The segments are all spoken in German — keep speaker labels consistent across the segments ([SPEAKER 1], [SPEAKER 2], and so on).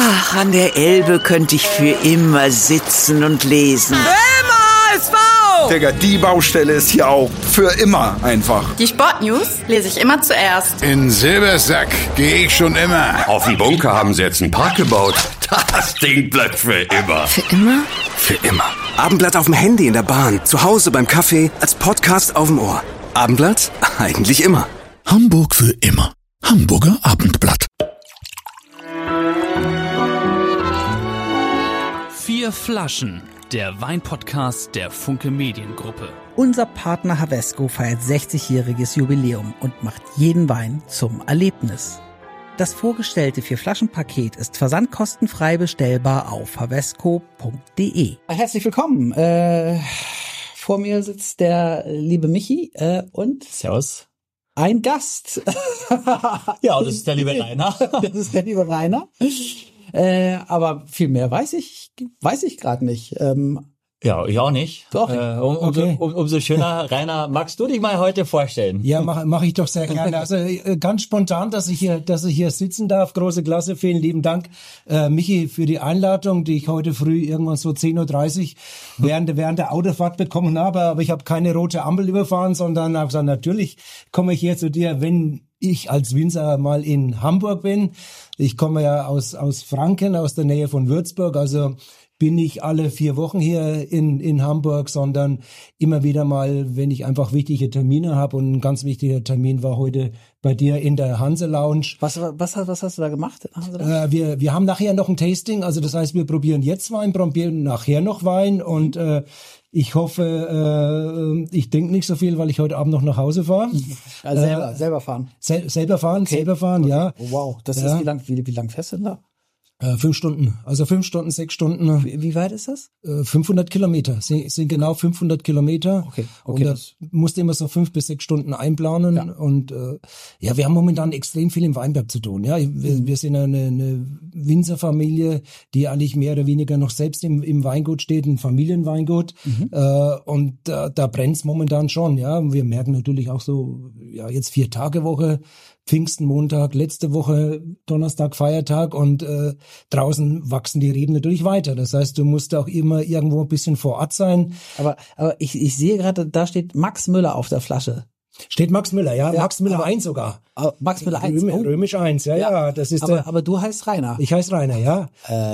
[SPEAKER 1] Ach, an der Elbe könnte ich für immer sitzen und lesen.
[SPEAKER 2] Digga, die Baustelle ist hier auch für immer einfach.
[SPEAKER 3] Die Sportnews lese ich immer zuerst.
[SPEAKER 4] In Silbersack gehe ich schon immer.
[SPEAKER 5] Auf dem Bunker haben sie jetzt einen Park gebaut. Das Ding bleibt für immer.
[SPEAKER 3] Für immer?
[SPEAKER 5] Für immer.
[SPEAKER 6] Abendblatt auf dem Handy in der Bahn, zu Hause beim Kaffee, als Podcast auf dem Ohr. Abendblatt? Eigentlich immer.
[SPEAKER 4] Hamburg für immer. Hamburger Abendblatt.
[SPEAKER 7] 4 Flaschen. Der Weinpodcast der Funke Mediengruppe.
[SPEAKER 8] Unser Partner Havesco feiert 60-jähriges Jubiläum und macht jeden Wein zum Erlebnis. Das vorgestellte 4-Flaschen-Paket ist versandkostenfrei bestellbar auf havesco.de. Herzlich willkommen. Vor mir sitzt der liebe Michi und
[SPEAKER 9] Servus.
[SPEAKER 8] Ein Gast.
[SPEAKER 9] Ja, das ist der liebe Rainer.
[SPEAKER 8] Das ist der liebe Rainer. Aber viel mehr weiß ich gerade nicht.
[SPEAKER 9] Ja, ich auch nicht.
[SPEAKER 8] Doch.
[SPEAKER 9] Okay. Umso schöner. Rainer, magst du dich mal heute vorstellen?
[SPEAKER 10] Ja, mach ich doch sehr gerne. Also ganz spontan, dass ich hier sitzen darf. Große Klasse. Vielen lieben Dank, Michi, für die Einladung, die ich heute früh irgendwann so 10:30 Uhr während der Autofahrt bekommen habe. Aber ich habe keine rote Ampel überfahren, sondern habe gesagt, natürlich komme ich hier zu dir, wenn ich als Winzer mal in Hamburg bin. Ich komme ja aus Franken, aus der Nähe von Würzburg, also bin nicht alle 4 Wochen hier in Hamburg, sondern immer wieder mal, wenn ich einfach wichtige Termine habe. Und ein ganz wichtiger Termin war heute bei dir in der Hanse Lounge.
[SPEAKER 8] Was hast du da gemacht?
[SPEAKER 10] Wir haben nachher noch ein Tasting, also das heißt, wir probieren jetzt Wein, probieren nachher noch Wein und ich hoffe, ich denke nicht so viel, weil ich heute Abend noch nach Hause fahre.
[SPEAKER 8] Also selber fahren?
[SPEAKER 10] Selber fahren,
[SPEAKER 8] okay.
[SPEAKER 10] ja.
[SPEAKER 8] Oh, wow, das ist wie lang fährst du denn da?
[SPEAKER 10] 5 Stunden, also 5 Stunden, 6 Stunden.
[SPEAKER 8] Wie weit ist das?
[SPEAKER 10] 500 Kilometer, sind genau 500 Kilometer.
[SPEAKER 8] Okay.
[SPEAKER 10] Und das musste immer so 5 bis 6 Stunden einplanen. Ja. Und wir haben momentan extrem viel im Weinberg zu tun. Ja, wir sind eine Winzerfamilie, die eigentlich mehr oder weniger noch selbst im Weingut steht, ein Familienweingut. Und da brennt's momentan schon. Ja, wir merken natürlich auch so, ja, jetzt 4-Tage-Woche. Pfingsten, Montag, letzte Woche, Donnerstag, Feiertag und draußen wachsen die Reben natürlich weiter. Das heißt, du musst auch immer irgendwo ein bisschen vor Ort sein.
[SPEAKER 8] Aber ich sehe gerade, da steht Max Müller auf der Flasche.
[SPEAKER 10] Steht Max Müller, ja. Max Müller 1 sogar.
[SPEAKER 8] Max Müller 1.
[SPEAKER 10] Römisch 1, ja. Das ist
[SPEAKER 8] aber du heißt Rainer.
[SPEAKER 10] Ich heiße Rainer, ja.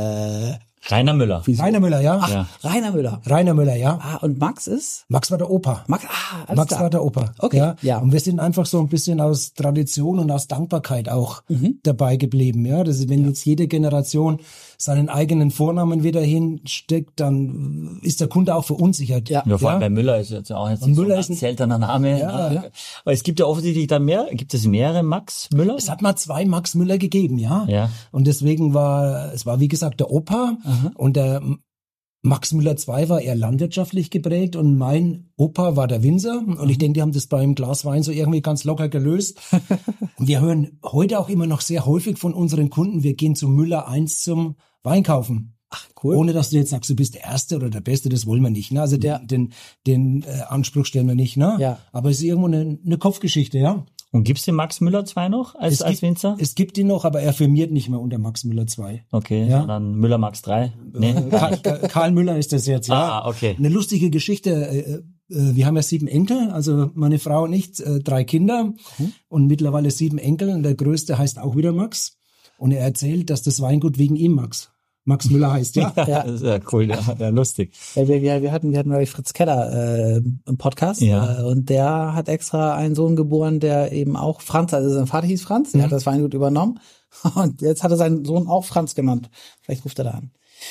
[SPEAKER 9] Rainer Müller.
[SPEAKER 10] Wieso? Rainer Müller, ja.
[SPEAKER 8] Ach, ja. Rainer Müller.
[SPEAKER 10] Rainer Müller, ja.
[SPEAKER 8] Und Max ist?
[SPEAKER 10] Max war der Opa.
[SPEAKER 8] Max
[SPEAKER 10] war der Opa.
[SPEAKER 8] Okay.
[SPEAKER 10] Ja. Und wir sind einfach so ein bisschen aus Tradition und aus Dankbarkeit auch dabei geblieben. Ja, das ist, wenn jetzt jede Generation seinen eigenen Vornamen wieder hinsteckt, dann ist der Kunde auch verunsichert.
[SPEAKER 9] Ja, vor allem bei Müller ist jetzt auch jetzt
[SPEAKER 10] Müller
[SPEAKER 9] so ein seltener Name. Ja. Aber es gibt ja offensichtlich dann gibt es mehrere Max Müller?
[SPEAKER 10] Es hat mal 2 Max Müller gegeben, ja. Und deswegen war wie gesagt, der Opa und der Max Müller 2 war eher landwirtschaftlich geprägt und mein Opa war der Winzer und ich denke, die haben das beim Glas Wein so irgendwie ganz locker gelöst. Und wir hören heute auch immer noch sehr häufig von unseren Kunden, wir gehen zu Müller 1 zum Wein kaufen.
[SPEAKER 8] Ach, cool.
[SPEAKER 10] Ohne dass du jetzt sagst, du bist der Erste oder der Beste, das wollen wir nicht. Ne? Also den Anspruch stellen wir nicht. Ne?
[SPEAKER 8] Ja.
[SPEAKER 10] Aber es ist irgendwo eine Kopfgeschichte, ja.
[SPEAKER 9] Und gibt's den Max Müller 2 noch als Winzer?
[SPEAKER 10] Es gibt ihn noch, aber er firmiert nicht mehr unter Max Müller 2.
[SPEAKER 9] Okay, dann Müller Max 3? Nee.
[SPEAKER 10] Karl Müller ist das jetzt, ja.
[SPEAKER 9] Okay.
[SPEAKER 10] Eine lustige Geschichte. Wir haben ja 7 Enkel, also meine Frau und ich, 3 Kinder und mittlerweile 7 Enkel. Und der größte heißt auch wieder Max. Und er erzählt, dass das Weingut wegen ihm Max Müller heißt, ja.
[SPEAKER 9] Ja, das ist ja cool, ja, lustig.
[SPEAKER 8] Ja, wir hatten bei Fritz Keller im Podcast und der hat extra einen Sohn geboren, der eben auch Franz, also sein Vater hieß Franz, der hat das Weingut übernommen und jetzt hat er seinen Sohn auch Franz genannt. Vielleicht ruft er da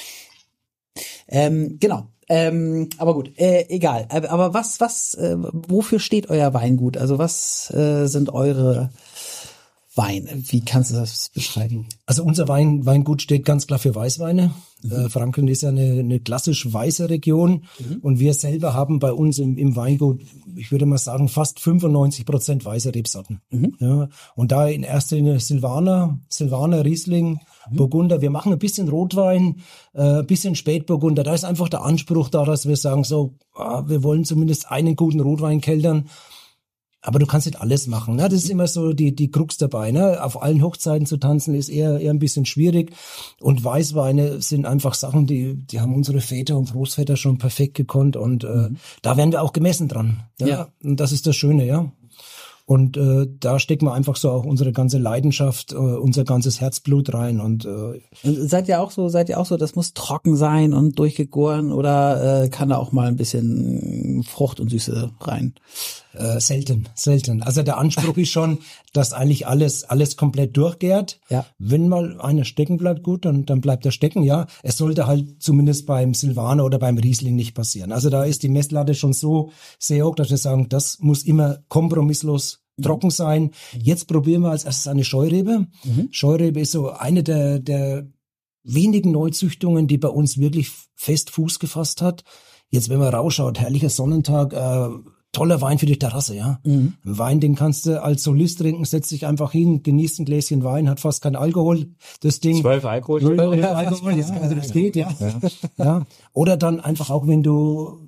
[SPEAKER 8] an. Genau. Aber gut, egal. Aber wofür steht euer Weingut? Also was sind eure Wein. Wie kannst du das beschreiben?
[SPEAKER 10] Also unser Weingut steht ganz klar für Weißweine. Franken ist ja eine klassisch weiße Region und wir selber haben bei uns im Weingut, ich würde mal sagen, fast 95% weiße Rebsorten. Ja, und da in erster Linie Silvaner, Riesling, Burgunder. Wir machen ein bisschen Rotwein, ein bisschen Spätburgunder. Da ist einfach der Anspruch da, dass wir sagen so, wir wollen zumindest einen guten Rotwein keltern. Aber du kannst nicht alles machen. Ne? Das ist immer so die Krux dabei. Ne? Auf allen Hochzeiten zu tanzen ist eher ein bisschen schwierig. Und Weißweine sind einfach Sachen, die haben unsere Väter und Großväter schon perfekt gekonnt. Und da werden wir auch gemessen dran. Ja? Und das ist das Schöne, ja. Und da stecken wir einfach so auch unsere ganze Leidenschaft, unser ganzes Herzblut rein. Und
[SPEAKER 8] seid ihr auch so, das muss trocken sein und durchgegoren oder kann da auch mal ein bisschen Frucht und Süße rein?
[SPEAKER 10] Selten. Also der Anspruch ist schon, dass eigentlich alles komplett durchgärt. Ja. Wenn mal einer stecken bleibt, gut, dann bleibt er stecken, ja. Es sollte halt zumindest beim Silvaner oder beim Riesling nicht passieren. Also da ist die Messlatte schon so sehr hoch, dass wir sagen, das muss immer kompromisslos trocken sein. Jetzt probieren wir als erstes eine Scheurebe. Scheurebe ist so eine der wenigen Neuzüchtungen, die bei uns wirklich fest Fuß gefasst hat. Jetzt, wenn man rausschaut, herrlicher Sonnentag, toller Wein für die Terrasse, ja. Ein Wein, den kannst du als Solist trinken, setzt dich einfach hin, genießt ein Gläschen Wein, hat fast kein Alkohol. Das Ding.
[SPEAKER 9] 12 Alkohol.
[SPEAKER 10] 12 Alkohol, ja. Also das geht, ja. Ja. Oder dann einfach auch, wenn du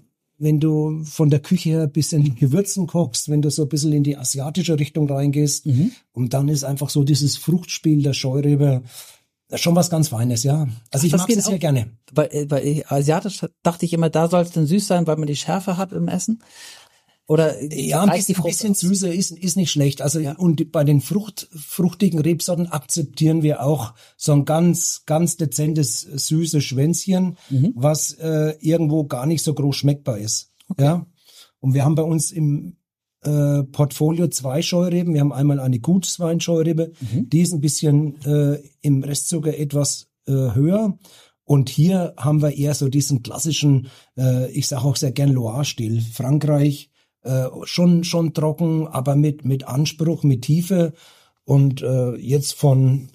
[SPEAKER 10] von der Küche her ein bisschen Gewürzen kochst, wenn du so ein bisschen in die asiatische Richtung reingehst, und dann ist einfach so dieses Fruchtspiel der Scheurebe schon was ganz Feines, ja. Also ich mag es sehr gerne.
[SPEAKER 8] Bei asiatisch dachte ich immer, da soll es dann süß sein, weil man die Schärfe hat im Essen. Oder
[SPEAKER 10] ja, ein bisschen Süße ist nicht schlecht. Also und bei den fruchtigen Rebsorten akzeptieren wir auch so ein ganz dezentes süßes Schwänzchen, was irgendwo gar nicht so groß schmeckbar ist. Okay. Ja. Und wir haben bei uns im Portfolio 2 Scheureben. Wir haben einmal eine Gutsweinscheurebe, die ist ein bisschen im Restzucker etwas höher. Und hier haben wir eher so diesen klassischen, ich sage auch sehr gern Loire-Stil. Frankreich, schon trocken, aber mit Anspruch, mit Tiefe. Und jetzt von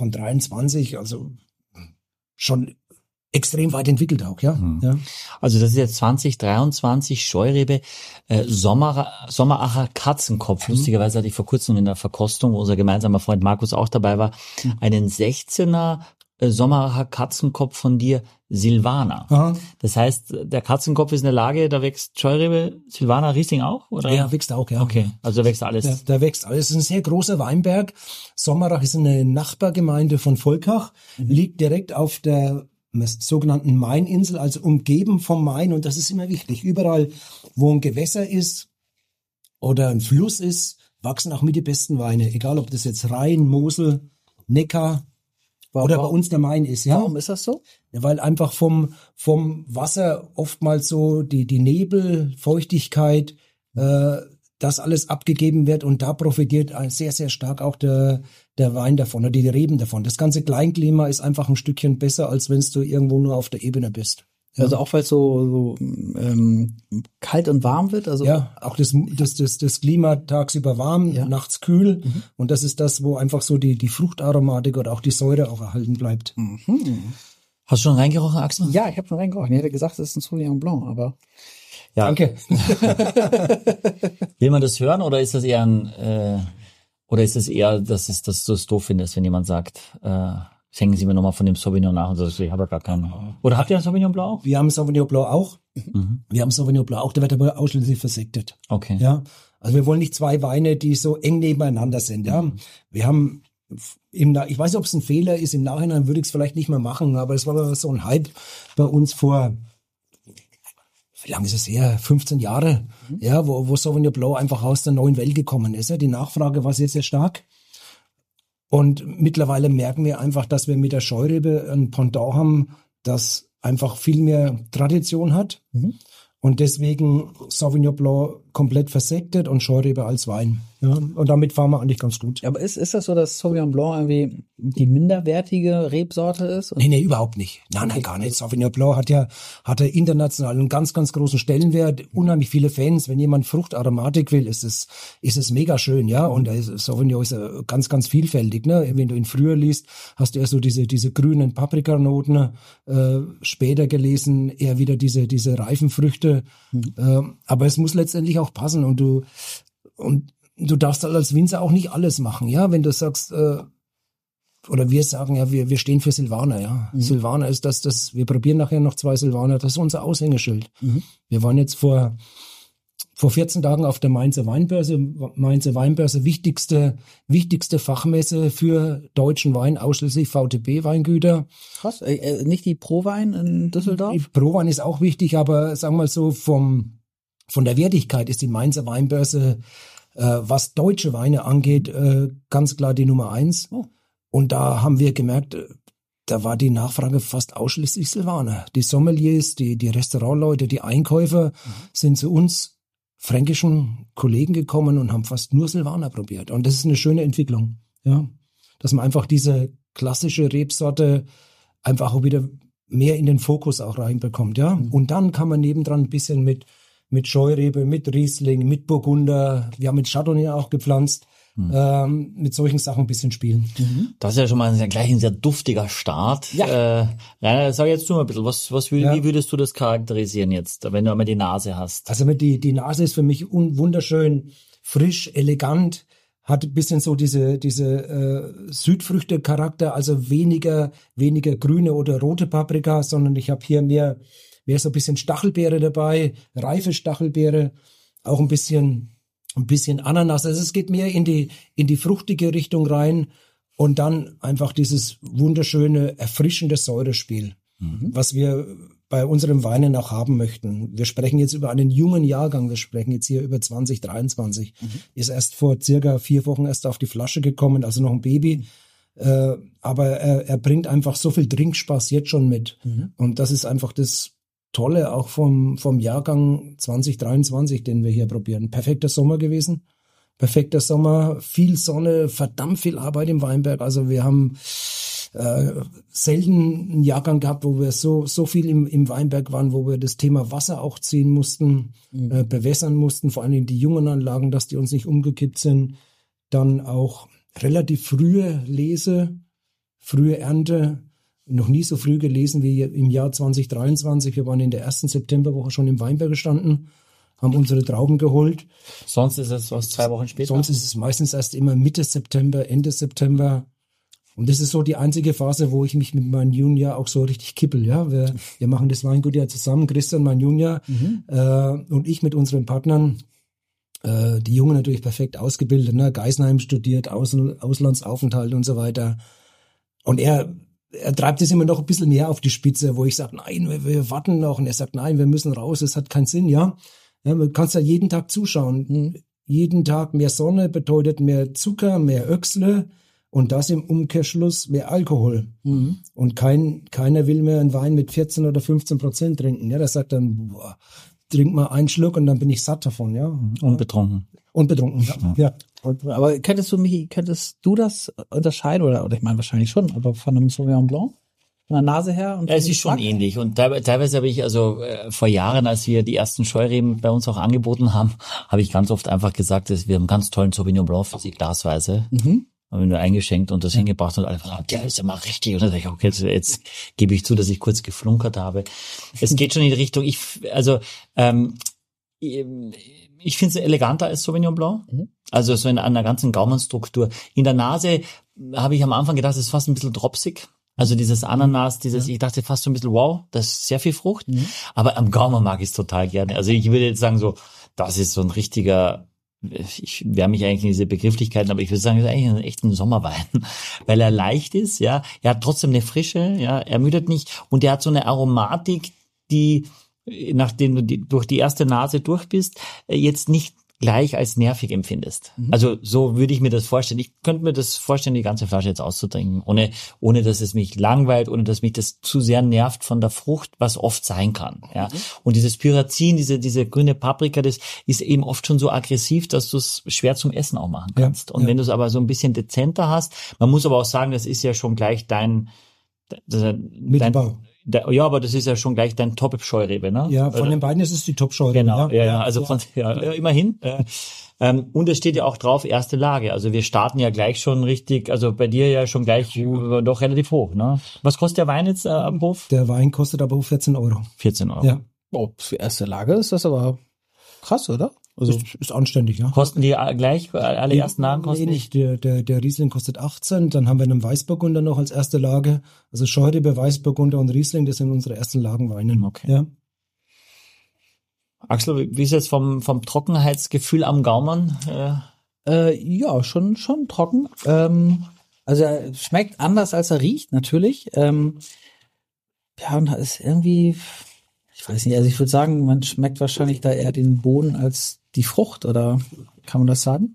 [SPEAKER 10] 23, also schon extrem weit entwickelt auch, ja. Ja.
[SPEAKER 9] Also das ist jetzt 2023 Scheurebe, Sommeracher Katzenkopf. Lustigerweise hatte ich vor kurzem in der Verkostung, wo unser gemeinsamer Freund Markus auch dabei war, einen 16er Sommeracher Katzenkopf von dir, Silvaner. Aha. Das heißt, der Katzenkopf ist in der Lage, da wächst Scheurebe, Silvaner, Riesling auch? Oder?
[SPEAKER 10] Ja, wächst auch, ja.
[SPEAKER 9] Okay, also da wächst alles.
[SPEAKER 10] Da wächst alles. Es ist ein sehr großer Weinberg. Sommerach ist eine Nachbargemeinde von Volkach, liegt direkt auf der sogenannten Maininsel, also umgeben vom Main, und das ist immer wichtig. Überall, wo ein Gewässer ist oder ein Fluss ist, wachsen auch mit die besten Weine. Egal, ob das jetzt Rhein, Mosel, Neckar oder bei uns der Main ist. Ja?
[SPEAKER 8] Warum ist das so?
[SPEAKER 10] Ja, weil einfach vom Wasser oftmals so die Nebel, Feuchtigkeit, das alles abgegeben wird, und da profitiert sehr, sehr stark auch der Wein davon oder die Reben davon. Das ganze Kleinklima ist einfach ein Stückchen besser, als wenn du irgendwo nur auf der Ebene bist. Ja.
[SPEAKER 8] Also auch weil es so kalt und warm wird? Also
[SPEAKER 10] ja, auch das Klima tagsüber warm, nachts kühl. Und das ist das, wo einfach so die Fruchtaromatik oder auch die Säure auch erhalten bleibt.
[SPEAKER 9] Hast du schon reingerochen, Axel?
[SPEAKER 8] Ja, ich habe schon reingerochen. Ich hätte gesagt, das ist ein Sauvignon Blanc, aber...
[SPEAKER 9] Ja.
[SPEAKER 10] Danke.
[SPEAKER 9] Will man das hören, oder ist das eher dass du es doof findest, wenn jemand sagt, hängen Sie mir nochmal von dem Sauvignon nach und so, ich habe ja gar keinen. Oder habt ihr einen Sauvignon Blanc auch?
[SPEAKER 10] Wir haben Sauvignon Blanc auch. Wir haben Sauvignon Blanc auch, der wird aber ausschließlich versektet.
[SPEAKER 9] Okay.
[SPEAKER 10] Ja. Also wir wollen nicht zwei Weine, die so eng nebeneinander sind, ja. Wir haben ich weiß nicht, ob es ein Fehler ist, im Nachhinein würde ich es vielleicht nicht mehr machen, aber es war so ein Hype bei uns vor, wie lange ist es her? 15 Jahre, ja, wo Sauvignon Blanc einfach aus der neuen Welt gekommen ist. Ja. Die Nachfrage war sehr, sehr stark. Und mittlerweile merken wir einfach, dass wir mit der Scheurebe ein Pendant haben, das einfach viel mehr Tradition hat. Und deswegen Sauvignon Blanc komplett versektet und Scheurebe als Wein. Ja, und damit fahren wir eigentlich ganz gut.
[SPEAKER 8] Aber ist das so, dass Sauvignon Blanc irgendwie die minderwertige Rebsorte ist?
[SPEAKER 10] Nee, überhaupt nicht. Nein, gar nicht. Sauvignon Blanc hat ja international einen ganz, ganz großen Stellenwert. Unheimlich viele Fans. Wenn jemand Fruchtaromatik will, ist es mega schön, ja. Und Sauvignon ist ganz, ganz vielfältig, ne. Wenn du ihn früher liest, hast du eher so diese grünen Paprikanoten, später gelesen eher wieder diese reifen Früchte. Aber es muss letztendlich auch passen, und du darfst halt als Winzer auch nicht alles machen, ja, wenn du sagst, oder wir sagen, ja, wir stehen für Silvaner, ja. Silvaner ist wir probieren nachher noch 2 Silvaner, das ist unser Aushängeschild. Wir waren jetzt vor vor 14 Tagen auf der Mainzer Weinbörse. Mainzer Weinbörse, wichtigste Fachmesse für deutschen Wein, ausschließlich VTB-Weingüter.
[SPEAKER 8] Krass, nicht die Prowein in Düsseldorf?
[SPEAKER 10] Die Prowein ist auch wichtig, aber sagen wir mal so, von der Wertigkeit ist die Mainzer Weinbörse, was deutsche Weine angeht, ganz klar die Nummer 1. Oh. Und da haben wir gemerkt, da war die Nachfrage fast ausschließlich Silvaner. Die Sommeliers, die Restaurantleute, die Einkäufer sind zu uns fränkischen Kollegen gekommen und haben fast nur Silvaner probiert. Und das ist eine schöne Entwicklung, ja, dass man einfach diese klassische Rebsorte einfach auch wieder mehr in den Fokus auch reinbekommt, ja. Und dann kann man nebendran ein bisschen mit Scheurebe, mit Riesling, mit Burgunder, wir haben mit Chardonnay auch gepflanzt, mit solchen Sachen ein bisschen spielen.
[SPEAKER 9] Das ist ja schon mal gleich ein sehr duftiger Start. Ja. Rainer, sag jetzt du mal ein bisschen, wie würdest du das charakterisieren jetzt, wenn du einmal die Nase hast?
[SPEAKER 10] Also die Nase ist für mich wunderschön, frisch, elegant, hat ein bisschen so diese Südfrüchte-Charakter, also weniger grüne oder rote Paprika, sondern ich habe hier mehr so ein bisschen Stachelbeere dabei, reife Stachelbeere, auch ein bisschen Ananas. Also es geht mehr in die fruchtige Richtung rein und dann einfach dieses wunderschöne, erfrischende Säurespiel, was wir bei unseren Weinen auch haben möchten. Wir sprechen jetzt über einen jungen Jahrgang, wir sprechen jetzt hier über 2023. Ist erst vor circa 4 Wochen erst auf die Flasche gekommen, also noch ein Baby. Aber er bringt einfach so viel Trinkspaß jetzt schon mit. Und das ist einfach das Tolle auch vom Jahrgang 2023, den wir hier probieren. Perfekter Sommer gewesen. Perfekter Sommer, viel Sonne, verdammt viel Arbeit im Weinberg. Also wir haben selten einen Jahrgang gehabt, wo wir so viel im Weinberg waren, wo wir das Thema Wasser auch ziehen mussten, bewässern mussten, vor allem die jungen Anlagen, dass die uns nicht umgekippt sind. Dann auch relativ frühe Lese, frühe Ernte, noch nie so früh gelesen wie im Jahr 2023. Wir waren in der ersten Septemberwoche schon im Weinberg gestanden, haben unsere Trauben geholt.
[SPEAKER 9] Sonst ist es 2 Wochen später?
[SPEAKER 10] Sonst ist es meistens erst immer Mitte September, Ende September. Und das ist so die einzige Phase, wo ich mich mit meinem Junior auch so richtig kippel. Ja, wir machen das Weingut ja zusammen, Christian, mein Junior, und ich mit unseren Partnern. Die Jungen natürlich perfekt ausgebildet, ne? Geisenheim studiert, Auslandsaufenthalt und so weiter. Und er treibt es immer noch ein bisschen mehr auf die Spitze, wo ich sage, nein, wir warten noch. Und er sagt, nein, wir müssen raus, es hat keinen Sinn, ja. Man kann ja jeden Tag zuschauen. Jeden Tag mehr Sonne bedeutet mehr Zucker, mehr Öchsle und das im Umkehrschluss mehr Alkohol. Und keiner will mehr einen Wein mit 14 oder 15% trinken. Ja, der sagt dann, boah, trink mal einen Schluck und dann bin ich satt davon, ja.
[SPEAKER 9] Und betrunken,
[SPEAKER 10] ja.
[SPEAKER 8] Aber könntest du das unterscheiden oder ich meine wahrscheinlich schon, aber von einem Sauvignon Blanc? Von der Nase her? Und
[SPEAKER 9] es ist schon ähnlich und teilweise habe ich vor Jahren, als wir die ersten Scheureben bei uns auch angeboten haben, habe ich ganz oft einfach gesagt, dass wir einen ganz tollen Sauvignon Blanc für sie glasweise. Haben wir nur eingeschenkt und das hingebracht und alle sagen, der ist ja mal richtig. Und dann sage ich, okay, jetzt gebe ich zu, dass ich kurz geflunkert habe. Es geht schon in die Richtung, ich finde es eleganter als Sauvignon Blanc. Also so in einer ganzen Gaumenstruktur. In der Nase habe ich am Anfang gedacht, es ist fast ein bisschen dropsig. Also dieses Ananas, ich dachte fast so ein bisschen, wow, das ist sehr viel Frucht. Aber am Gaumen mag ich es total gerne. Also ich würde jetzt sagen so, das ist so ein richtiger, ich wehre mich eigentlich in diese Begrifflichkeiten, aber ich würde sagen, das ist eigentlich ein echter Sommerwein, weil er leicht ist, ja, er hat trotzdem eine Frische, ja, er ermüdet nicht und er hat so eine Aromatik, die, nachdem du durch die erste Nase durch bist, jetzt nicht gleich als nervig empfindest. Also so würde ich mir das vorstellen. Ich könnte mir das vorstellen, die ganze Flasche jetzt auszutrinken, ohne dass es mich langweilt, ohne dass mich das zu sehr nervt von der Frucht, was oft sein kann. Ja. Und dieses Pyrazin, diese grüne Paprika, das ist eben oft schon so aggressiv, dass du es schwer zum Essen auch machen kannst. Und wenn du es aber so ein bisschen dezenter hast, man muss aber auch sagen, das ist ja schon gleich
[SPEAKER 10] Mittelbau.
[SPEAKER 9] Ja, aber das ist ja schon gleich dein Top-Scheurebe, ne?
[SPEAKER 10] Ja, von den beiden ist es die Top-Scheurebe.
[SPEAKER 9] Genau, also immerhin. Und es steht ja auch drauf, erste Lage. Also wir starten ja gleich schon richtig, also bei dir ja schon gleich doch relativ hoch, ne? Was kostet der Wein jetzt am Hof?
[SPEAKER 10] Der Wein kostet aber 14 Euro.
[SPEAKER 9] 14 Euro.
[SPEAKER 10] Ja.
[SPEAKER 8] Oh, für erste Lage ist das aber krass, oder?
[SPEAKER 10] Also ist anständig, ja.
[SPEAKER 9] Kosten die gleich, alle ersten Lagen kosten?
[SPEAKER 10] Nee, nicht. Der Riesling kostet 18, dann haben wir einen Weißburgunder noch als erste Lage. Also Scheurebe, Weißburgunder und Riesling, das sind unsere ersten Lagenweine.
[SPEAKER 9] Okay.
[SPEAKER 10] Ja.
[SPEAKER 9] Axel, wie ist jetzt vom Trockenheitsgefühl am Gaumen?
[SPEAKER 8] Ja, schon trocken. Also er schmeckt anders, als er riecht, natürlich. Ja, und da ist irgendwie, ich weiß nicht, also ich würde sagen, man schmeckt wahrscheinlich da eher den Boden als die Frucht, oder kann man das sagen?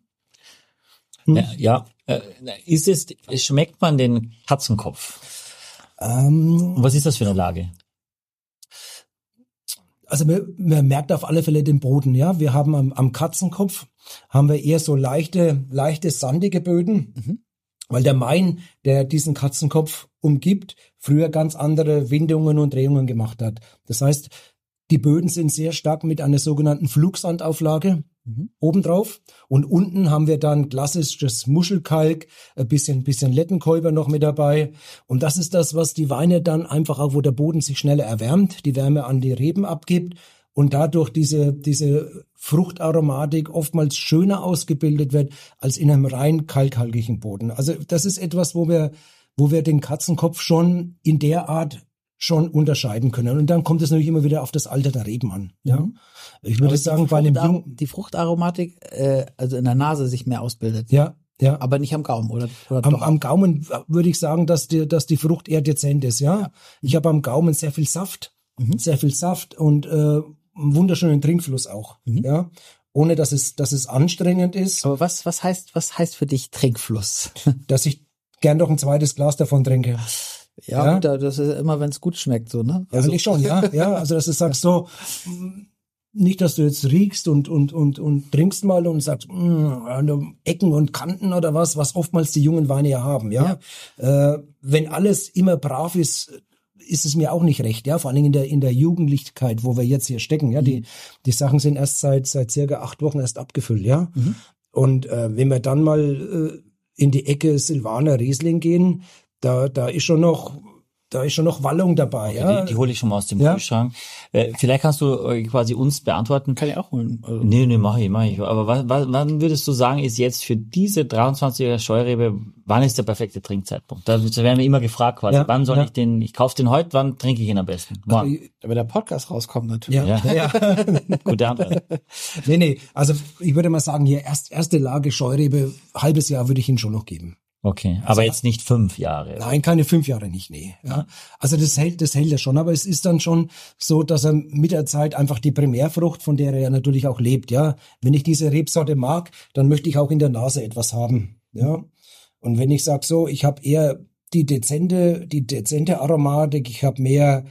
[SPEAKER 9] Schmeckt man den Katzenkopf? Was ist das für eine Lage?
[SPEAKER 10] Also man merkt auf alle Fälle den Boden, ja. Wir haben am Katzenkopf haben wir eher so leichte sandige Böden, weil der Main, der diesen Katzenkopf umgibt, früher ganz andere Windungen und Drehungen gemacht hat. Das heißt, die Böden sind sehr stark mit einer sogenannten Flugsandauflage obendrauf, und unten haben wir dann klassisches Muschelkalk, ein bisschen Lettenkäuber noch mit dabei, und das ist das, was die Weine dann einfach auch, wo der Boden sich schneller erwärmt, die Wärme an die Reben abgibt und dadurch diese Fruchtaromatik oftmals schöner ausgebildet wird als in einem rein kalkhaltigen Boden. Also das ist etwas, wo wir den Katzenkopf schon in der Art schon unterscheiden können. Und dann kommt es natürlich immer wieder auf das Alter der Reben an. Ja, ich würde sagen, bei einem
[SPEAKER 8] die Fruchtaromatik, also in der Nase sich mehr ausbildet.
[SPEAKER 10] Ja.
[SPEAKER 8] Aber nicht am Gaumen, oder
[SPEAKER 10] am Gaumen würde ich sagen, dass die Frucht eher dezent ist. Ja. Ich habe am Gaumen sehr viel Saft, und einen wunderschönen Trinkfluss auch. Ja. Ohne dass es anstrengend ist.
[SPEAKER 8] Aber was heißt für dich Trinkfluss?
[SPEAKER 10] Dass ich gern noch ein zweites Glas davon trinke.
[SPEAKER 8] Ja, das ist immer, wenn es gut schmeckt, so, ne?
[SPEAKER 10] Also eigentlich schon, ja. Also, dass du sagst so, nicht, dass du jetzt riechst und trinkst mal und sagst, Ecken und Kanten oder was oftmals die jungen Weine ja haben, ja. Wenn alles immer brav ist, ist es mir auch nicht recht, ja. Vor allen Dingen in der Jugendlichkeit, wo wir jetzt hier stecken, ja. Die Sachen sind erst seit circa 8 Wochen erst abgefüllt, ja. Und wenn wir dann mal in die Ecke Silvaner Riesling gehen, da ist schon noch Wallung dabei.
[SPEAKER 9] Okay,
[SPEAKER 10] ja.
[SPEAKER 9] Die hole ich schon mal aus dem Kühlschrank. Vielleicht kannst du quasi uns beantworten.
[SPEAKER 8] Kann ich auch holen. Also.
[SPEAKER 9] Nee, mach ich. Aber wann würdest du sagen, ist jetzt für diese 23er Scheurebe, wann ist der perfekte Trinkzeitpunkt? Da werden wir immer gefragt quasi. Wann soll ich kaufe den heute, wann trinke ich ihn am besten?
[SPEAKER 8] Morgen. Wenn der Podcast rauskommt natürlich.
[SPEAKER 10] Ja.
[SPEAKER 9] Gute Antwort.
[SPEAKER 10] Nee, also ich würde mal sagen, hier erste Lage Scheurebe, halbes Jahr würde ich ihn schon noch geben.
[SPEAKER 9] Okay, aber jetzt nicht 5 Jahre.
[SPEAKER 10] Nein, keine 5 Jahre nicht, nee. Ja. Also das hält er schon, aber es ist dann schon so, dass er mit der Zeit einfach die Primärfrucht, von der er ja natürlich auch lebt, ja. Wenn ich diese Rebsorte mag, dann möchte ich auch in der Nase etwas haben, ja. Und wenn ich sage so, ich habe eher die dezente Aromatik, ich habe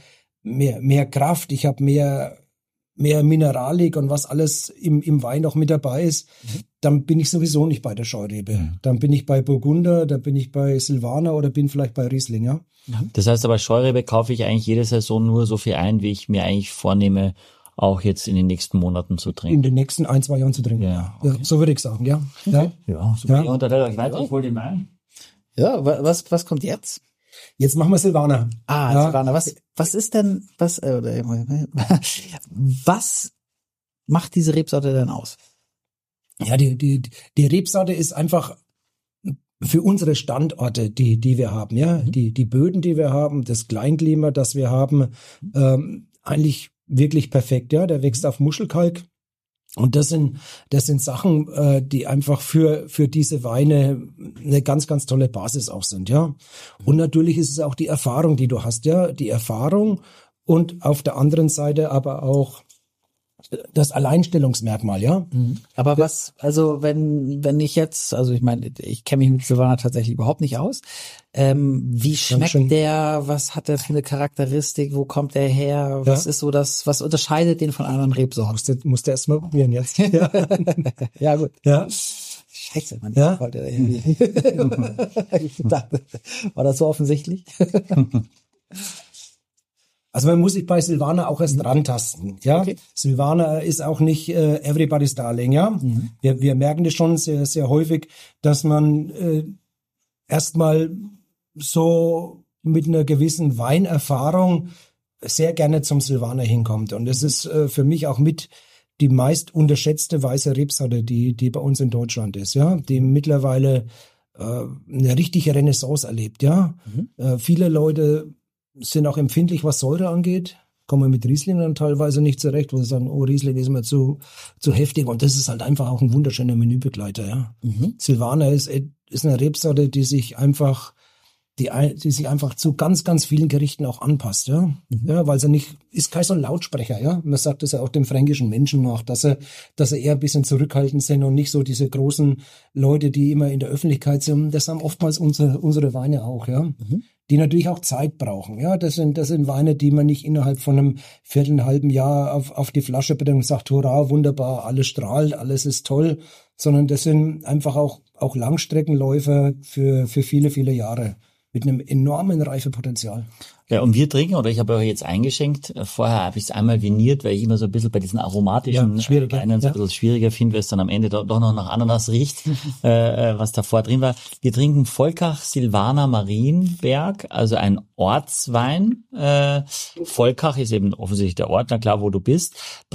[SPEAKER 10] mehr Kraft, ich habe mehr Mineralik und was alles im Wein noch mit dabei ist, dann bin ich sowieso nicht bei der Scheurebe. Dann bin ich bei Burgunder, dann bin ich bei Silvaner oder bin vielleicht bei Riesling, ja.
[SPEAKER 9] Das heißt aber, Scheurebe kaufe ich eigentlich jede Saison nur so viel ein, wie ich mir eigentlich vornehme, auch jetzt in den nächsten Monaten zu trinken.
[SPEAKER 10] In den nächsten 1-2 Jahren zu trinken.
[SPEAKER 9] Ja, okay.
[SPEAKER 10] Ja, so würde ich sagen, ja.
[SPEAKER 9] Okay. Ja, super. Ja. Ich hole den Wein.
[SPEAKER 8] Ja, was kommt jetzt?
[SPEAKER 10] Jetzt machen wir Silvaner.
[SPEAKER 8] Silvaner. Was ist denn, was macht diese Rebsorte denn aus?
[SPEAKER 10] Ja, die Rebsorte ist einfach für unsere Standorte, die wir haben, ja, die Böden, die wir haben, das Kleinklima, das wir haben, eigentlich wirklich perfekt, ja. Der wächst auf Muschelkalk. Und das sind Sachen, die einfach für diese Weine eine ganz, ganz tolle Basis auch sind, ja. Und natürlich ist es auch die Erfahrung, die du hast, ja. Die Erfahrung und auf der anderen Seite aber auch das Alleinstellungsmerkmal, ja.
[SPEAKER 8] Aber wenn ich jetzt, also ich meine, ich kenne mich mit Silvaner tatsächlich überhaupt nicht aus. Wie schmeckt der? Was hat der für eine Charakteristik? Wo kommt der her? Was ist so was unterscheidet den von anderen Rebsorten?
[SPEAKER 10] Musst du erst mal probieren jetzt. Ja,
[SPEAKER 8] ja gut.
[SPEAKER 10] Ja.
[SPEAKER 8] Scheiße, man. Ja. Ich dachte, war das so offensichtlich?
[SPEAKER 10] Also man muss sich bei Silvaner auch erst rantasten, ja. Okay. Silvaner ist auch nicht everybody's darling, ja. Wir merken das schon sehr, sehr häufig, dass man erstmal so mit einer gewissen Weinerfahrung sehr gerne zum Silvaner hinkommt. Und das ist für mich auch mit die meist unterschätzte weiße Rebsorte, die bei uns in Deutschland ist, ja. Die mittlerweile eine richtige Renaissance erlebt, ja. Viele Leute sind auch empfindlich, was Säure angeht. kommen mit Riesling dann teilweise nicht zurecht, wo sie sagen, oh, Riesling ist mir zu heftig. Und das ist halt einfach auch ein wunderschöner Menübegleiter, ja. Silvaner ist eine Rebsorte, die sich einfach zu ganz, ganz vielen Gerichten auch anpasst, ja. Ja, weil sie ist kein so ein Lautsprecher, ja. Man sagt das ja auch dem fränkischen Menschen nach, dass sie eher ein bisschen zurückhaltend sind und nicht so diese großen Leute, die immer in der Öffentlichkeit sind. Das haben oftmals unsere Weine auch, ja. Die natürlich auch Zeit brauchen, ja. Das sind Weine, die man nicht innerhalb von einem halben Jahr auf die Flasche bringt und sagt, hurra, wunderbar, alles strahlt, alles ist toll, sondern das sind einfach auch Langstreckenläufer für viele, viele Jahre. Mit einem enormen Reifepotenzial.
[SPEAKER 9] Ja, und wir trinken, oder ich habe euch jetzt eingeschenkt, vorher habe ich es einmal viniert, weil ich immer so ein bisschen bei diesen aromatischen Weinen so ein bisschen schwieriger finde, weil es dann am Ende doch noch nach Ananas riecht, was davor drin war. Wir trinken Volkach Silvaner Marienberg, also ein Ortswein. Volkach ist eben offensichtlich der Ort, na klar, wo du bist,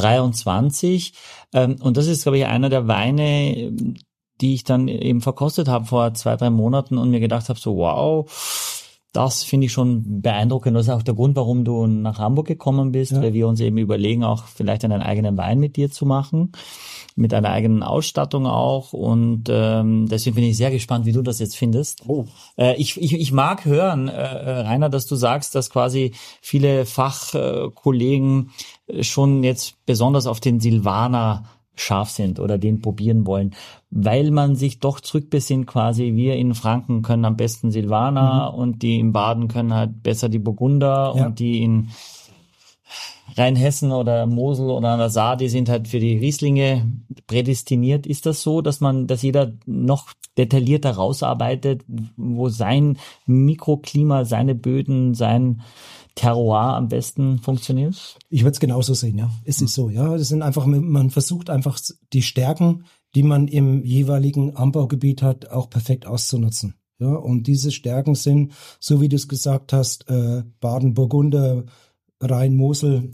[SPEAKER 9] 23. Und das ist, glaube ich, einer der Weine, die ich dann eben verkostet habe vor 2-3 Monaten und mir gedacht habe, so wow, das finde ich schon beeindruckend. Das ist auch der Grund, warum du nach Hamburg gekommen bist, weil wir uns eben überlegen, auch vielleicht einen eigenen Wein mit dir zu machen, mit einer eigenen Ausstattung auch. Und deswegen bin ich sehr gespannt, wie du das jetzt findest. Ich mag hören, Rainer, dass du sagst, dass quasi viele Fachkollegen schon jetzt besonders auf den Silvaner scharf sind oder den probieren wollen, weil man sich doch zurückbesinnt quasi. Wir in Franken können am besten Silvaner und die in Baden können halt besser die Burgunder und die in Rheinhessen oder Mosel oder an der Saar, die sind halt für die Rieslinge prädestiniert. Ist das so, dass jeder noch detaillierter rausarbeitet, wo sein Mikroklima, seine Böden, sein Terroir am besten funktioniert?
[SPEAKER 10] Ich würde es genauso sehen, ja. Es ist so, ja. Das sind einfach, man versucht einfach die Stärken, die man im jeweiligen Anbaugebiet hat, auch perfekt auszunutzen. Ja, und diese Stärken sind, so wie du es gesagt hast, Baden, Burgunder, Rhein, Mosel,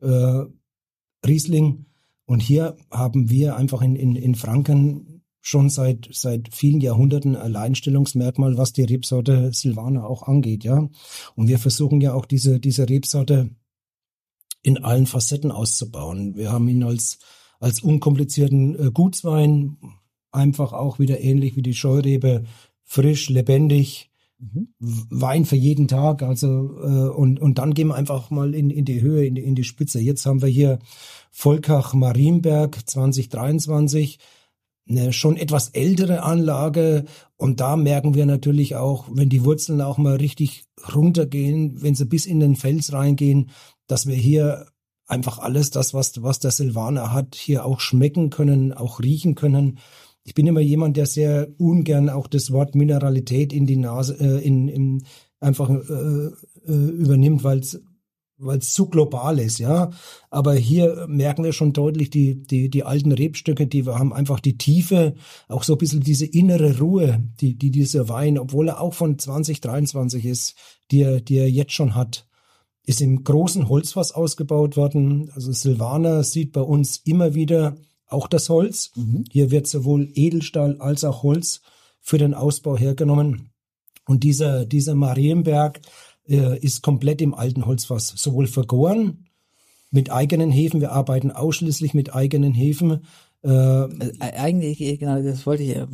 [SPEAKER 10] Riesling. Und hier haben wir einfach in Franken schon seit vielen Jahrhunderten Alleinstellungsmerkmal, was die Rebsorte Silvaner auch angeht, ja. Und wir versuchen ja auch diese Rebsorte in allen Facetten auszubauen. Wir haben ihn als unkomplizierten Gutswein, einfach auch wieder ähnlich wie die Scheurebe, frisch, lebendig, Wein für jeden Tag, also und dann gehen wir einfach mal in die Höhe, in die Spitze. Jetzt haben wir hier Volkach Marienberg 2023, eine schon etwas ältere Anlage, und da merken wir natürlich auch, wenn die Wurzeln auch mal richtig runtergehen, wenn sie bis in den Fels reingehen, dass wir hier einfach alles das, was der Silvaner hat, hier auch schmecken können, auch riechen können. Ich bin immer jemand, der sehr ungern auch das Wort Mineralität in die Nase einfach übernimmt, weil es zu global ist, ja. Aber hier merken wir schon deutlich die alten Rebstöcke, die wir haben, einfach die Tiefe, auch so ein bisschen diese innere Ruhe, die dieser Wein, obwohl er auch von 2023 ist, die er jetzt schon hat, ist im großen Holzfass ausgebaut worden. Also Silvaner sieht bei uns immer wieder auch das Holz. Hier wird sowohl Edelstahl als auch Holz für den Ausbau hergenommen. Und dieser Marienberg ist komplett im alten Holzfass, sowohl vergoren mit eigenen Hefen. Wir arbeiten ausschließlich mit eigenen Hefen.
[SPEAKER 8] Eigentlich, genau, das wollte ich.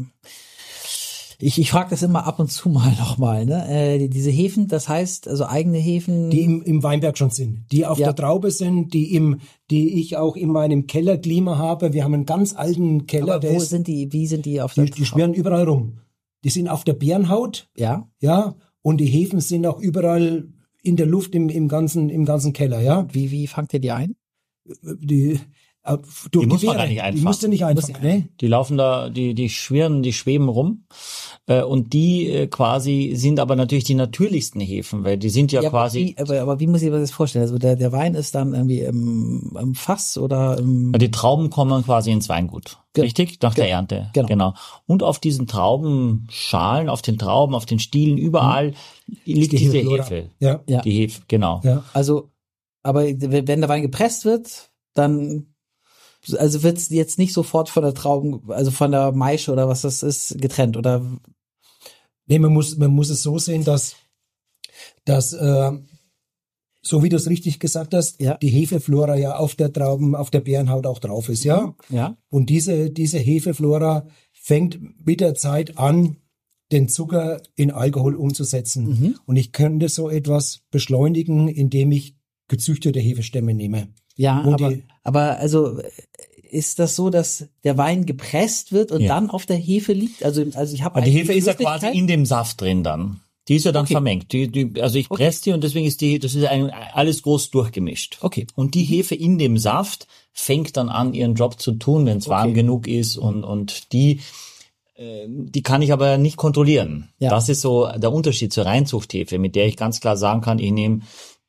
[SPEAKER 8] Ich frage das immer ab und zu mal nochmal, ne? Diese Hefen, das heißt, also eigene Hefen.
[SPEAKER 10] Die im Weinberg schon sind, die auf der Traube sind, die ich auch in meinem Kellerklima habe. Wir haben einen ganz alten Keller.
[SPEAKER 8] Aber wie sind die auf der Traube?
[SPEAKER 10] Die schwirren überall rum. Die sind auf der Beerenhaut.
[SPEAKER 8] Ja.
[SPEAKER 10] Ja. Und die Hefen sind auch überall in der Luft im ganzen Keller, ja.
[SPEAKER 8] Wie fangt ihr die ein?
[SPEAKER 10] Die
[SPEAKER 9] muss man gar nicht einfangen.
[SPEAKER 10] Die musst du nicht einfangen, ne?
[SPEAKER 9] Die laufen da, die schwirren, die schweben rum. Und die quasi sind aber natürlich die natürlichsten Hefen, weil die sind ja quasi.
[SPEAKER 8] Aber wie muss ich mir das vorstellen? Also der Wein ist dann irgendwie im Fass oder
[SPEAKER 9] die Trauben kommen quasi ins Weingut. Richtig? Nach der Ernte. Genau. Und auf diesen Traubenschalen, auf den Trauben, auf den Stielen, überall liegt diese Hefe.
[SPEAKER 10] Ja.
[SPEAKER 9] Die Hefe, genau.
[SPEAKER 10] Ja.
[SPEAKER 8] Also, aber wenn der Wein gepresst wird, dann also wird es jetzt nicht sofort von der Trauben, also von der Maische oder was das ist, getrennt, oder?
[SPEAKER 10] Nee, man muss es so sehen, dass so wie du es richtig gesagt hast, die Hefeflora ja auf der Beerenhaut auch drauf ist, ja.
[SPEAKER 8] Ja.
[SPEAKER 10] Und diese Hefeflora fängt mit der Zeit an, den Zucker in Alkohol umzusetzen. Und ich könnte so etwas beschleunigen, indem ich gezüchtete Hefestämme nehme.
[SPEAKER 8] Ja, aber also ist das so, dass der Wein gepresst wird und dann auf der Hefe liegt? Also ich habe
[SPEAKER 9] die Hefe ist ja quasi in dem Saft drin dann. Die ist ja dann vermengt. Also ich presse die und deswegen ist das ist alles groß durchgemischt.
[SPEAKER 8] Okay.
[SPEAKER 9] Und die Hefe in dem Saft fängt dann an, ihren Job zu tun, wenn es warm genug ist und die kann ich aber nicht kontrollieren. Ja. Das ist so der Unterschied zur Reinzuchthefe, mit der ich ganz klar sagen kann, ich nehme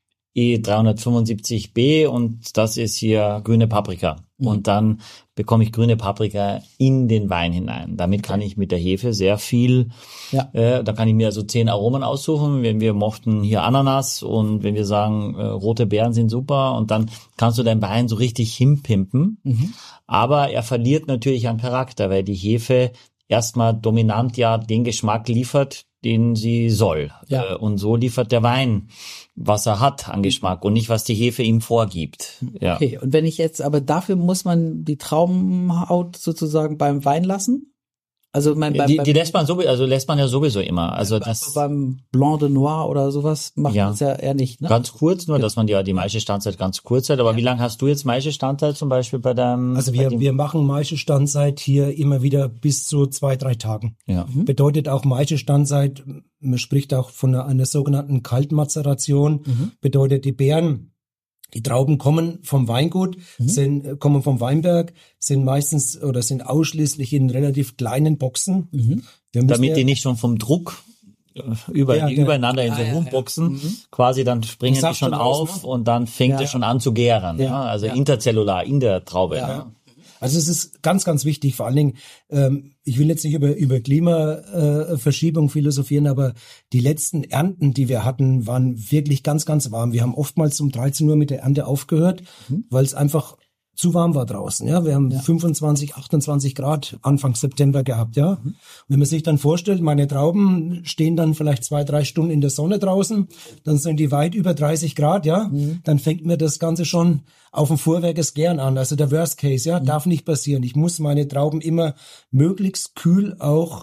[SPEAKER 9] E375B und das ist hier grüne Paprika. Und dann bekomme ich grüne Paprika in den Wein hinein. Damit kann ich mit der Hefe sehr viel, da kann ich mir also 10 Aromen aussuchen. Wenn wir mochten hier Ananas und wenn wir sagen, rote Beeren sind super und dann kannst du deinen Wein so richtig hinpimpen. Aber er verliert natürlich an Charakter, weil die Hefe erstmal dominant ja den Geschmack liefert, den sie soll.
[SPEAKER 8] Ja.
[SPEAKER 9] Und so liefert der Wein, was er hat an Geschmack und nicht, was die Hefe ihm vorgibt. Ja.
[SPEAKER 8] Okay, und wenn ich jetzt, aber dafür muss man die Traubenhaut sozusagen beim Wein lassen? Also
[SPEAKER 9] die lässt man ja sowieso immer. Also das
[SPEAKER 8] beim Blanc de Noir oder sowas macht man es ja eher nicht. Ne?
[SPEAKER 9] Ganz kurz, nur dass man die Maischestandzeit ganz kurz hat. Aber wie lange hast du jetzt Maischestandzeit zum Beispiel bei deinem?
[SPEAKER 10] Also wir machen Maischestandzeit hier immer wieder bis zu 2-3 Tagen.
[SPEAKER 9] Ja.
[SPEAKER 10] Bedeutet auch Maischestandzeit, man spricht auch von einer sogenannten Kaltmazeration. Bedeutet die Beeren, die Trauben kommen vom Weingut, kommen vom Weinberg, sind meistens oder sind ausschließlich in relativ kleinen Boxen.
[SPEAKER 9] Damit die nicht schon vom Druck übereinander in so Rumboxen quasi, dann springen die schon auf und dann fängt es schon an zu gären. Ja. Also interzellular in der Traube. Ja.
[SPEAKER 10] Also es ist ganz, ganz wichtig, vor allen Dingen, ich will jetzt nicht über Klimaverschiebung philosophieren, aber die letzten Ernten, die wir hatten, waren wirklich ganz, ganz warm. Wir haben oftmals um 13 Uhr mit der Ernte aufgehört, weil es einfach zu warm war draußen. Ja, wir haben 25, 28 Grad Anfang September gehabt. Ja, und wenn man sich dann vorstellt, meine Trauben stehen dann vielleicht 2-3 Stunden in der Sonne draußen, dann sind die weit über 30 Grad. Ja, dann fängt mir das Ganze schon auf dem Vorwerk gern an. Also der Worst Case, darf nicht passieren. Ich muss meine Trauben immer möglichst kühl auch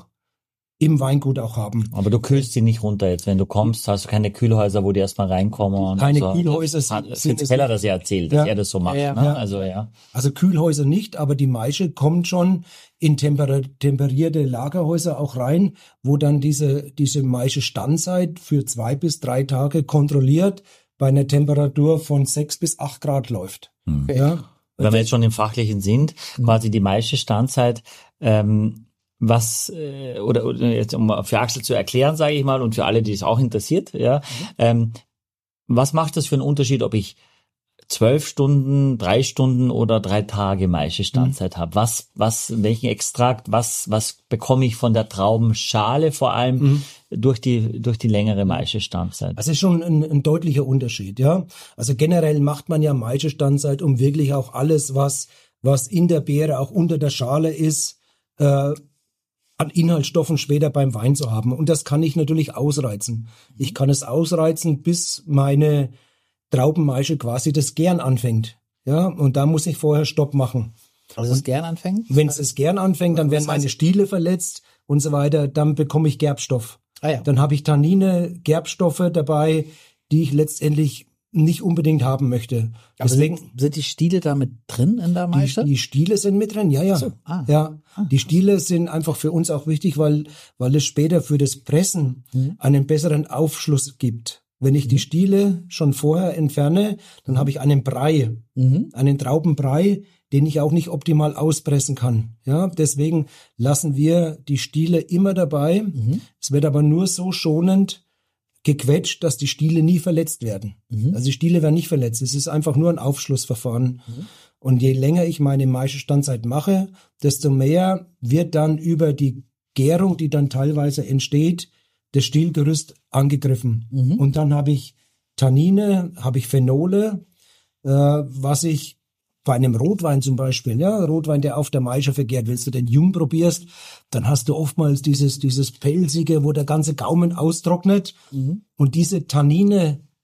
[SPEAKER 10] im Weingut auch haben.
[SPEAKER 9] Aber du kühlst sie nicht runter jetzt. Wenn du kommst, hast du keine Kühlhäuser, wo die erstmal reinkommen. Und
[SPEAKER 10] keine
[SPEAKER 9] so.
[SPEAKER 10] Kühlhäuser.
[SPEAKER 9] Fritz Keller das ja erzählt, dass er das so macht. Ne?
[SPEAKER 10] Also Kühlhäuser nicht, aber die Maische kommt schon in temperierte Lagerhäuser auch rein, wo dann diese Maische Standzeit für 2 bis 3 Tage kontrolliert bei einer Temperatur von 6 bis 8 Grad läuft. Ja.
[SPEAKER 9] Wenn wir jetzt schon im Fachlichen sind, quasi die Maische Standzeit, was oder jetzt um für Axel zu erklären, sage ich mal, und für alle, die es auch interessiert, was macht das für einen Unterschied, ob ich 12 Stunden, 3 Stunden oder 3 Tage Maischestandzeit habe? Welchen Extrakt, was bekomme ich von der Traubenschale vor allem durch die längere Maischestandzeit?
[SPEAKER 10] Das ist schon ein deutlicher Unterschied, ja. Also generell macht man ja Maischestandzeit, um wirklich auch alles, was in der Beere auch unter der Schale ist, an Inhaltsstoffen später beim Wein zu haben. Und das kann ich natürlich ausreizen. Ich kann es ausreizen, bis meine Traubenmaische quasi das Gären anfängt. Ja, und da muss ich vorher Stopp machen.
[SPEAKER 8] Also das Gären anfängt?
[SPEAKER 10] Wenn es das Gären anfängt, dann werden meine Stiele verletzt und so weiter. Dann bekomme ich Gerbstoff. Dann habe ich Tannine, Gerbstoffe dabei, die ich letztendlich nicht unbedingt haben möchte.
[SPEAKER 8] Aber deswegen sind die Stiele da mit drin in der Maische?
[SPEAKER 10] Die Stiele sind mit drin, ja. So. Die Stiele sind einfach für uns auch wichtig, weil es später für das Pressen einen besseren Aufschluss gibt. Wenn ich die Stiele schon vorher entferne, dann habe ich einen Brei, einen Traubenbrei, den ich auch nicht optimal auspressen kann. Ja, deswegen lassen wir die Stiele immer dabei. Es wird aber nur so schonend gequetscht, dass die Stiele nie verletzt werden. Also die Stiele werden nicht verletzt. Es ist einfach nur ein Aufschlussverfahren. Und je länger ich meine Maischestandzeit mache, desto mehr wird dann über die Gärung, die dann teilweise entsteht, das Stielgerüst angegriffen. Und dann habe ich Tannine, habe ich Phenole, was ich bei einem Rotwein zum Beispiel, Rotwein, der auf der Maische vergärt, wenn du den jung probierst, dann hast du oftmals dieses Pelzige, wo der ganze Gaumen austrocknet. Und diese Tannine,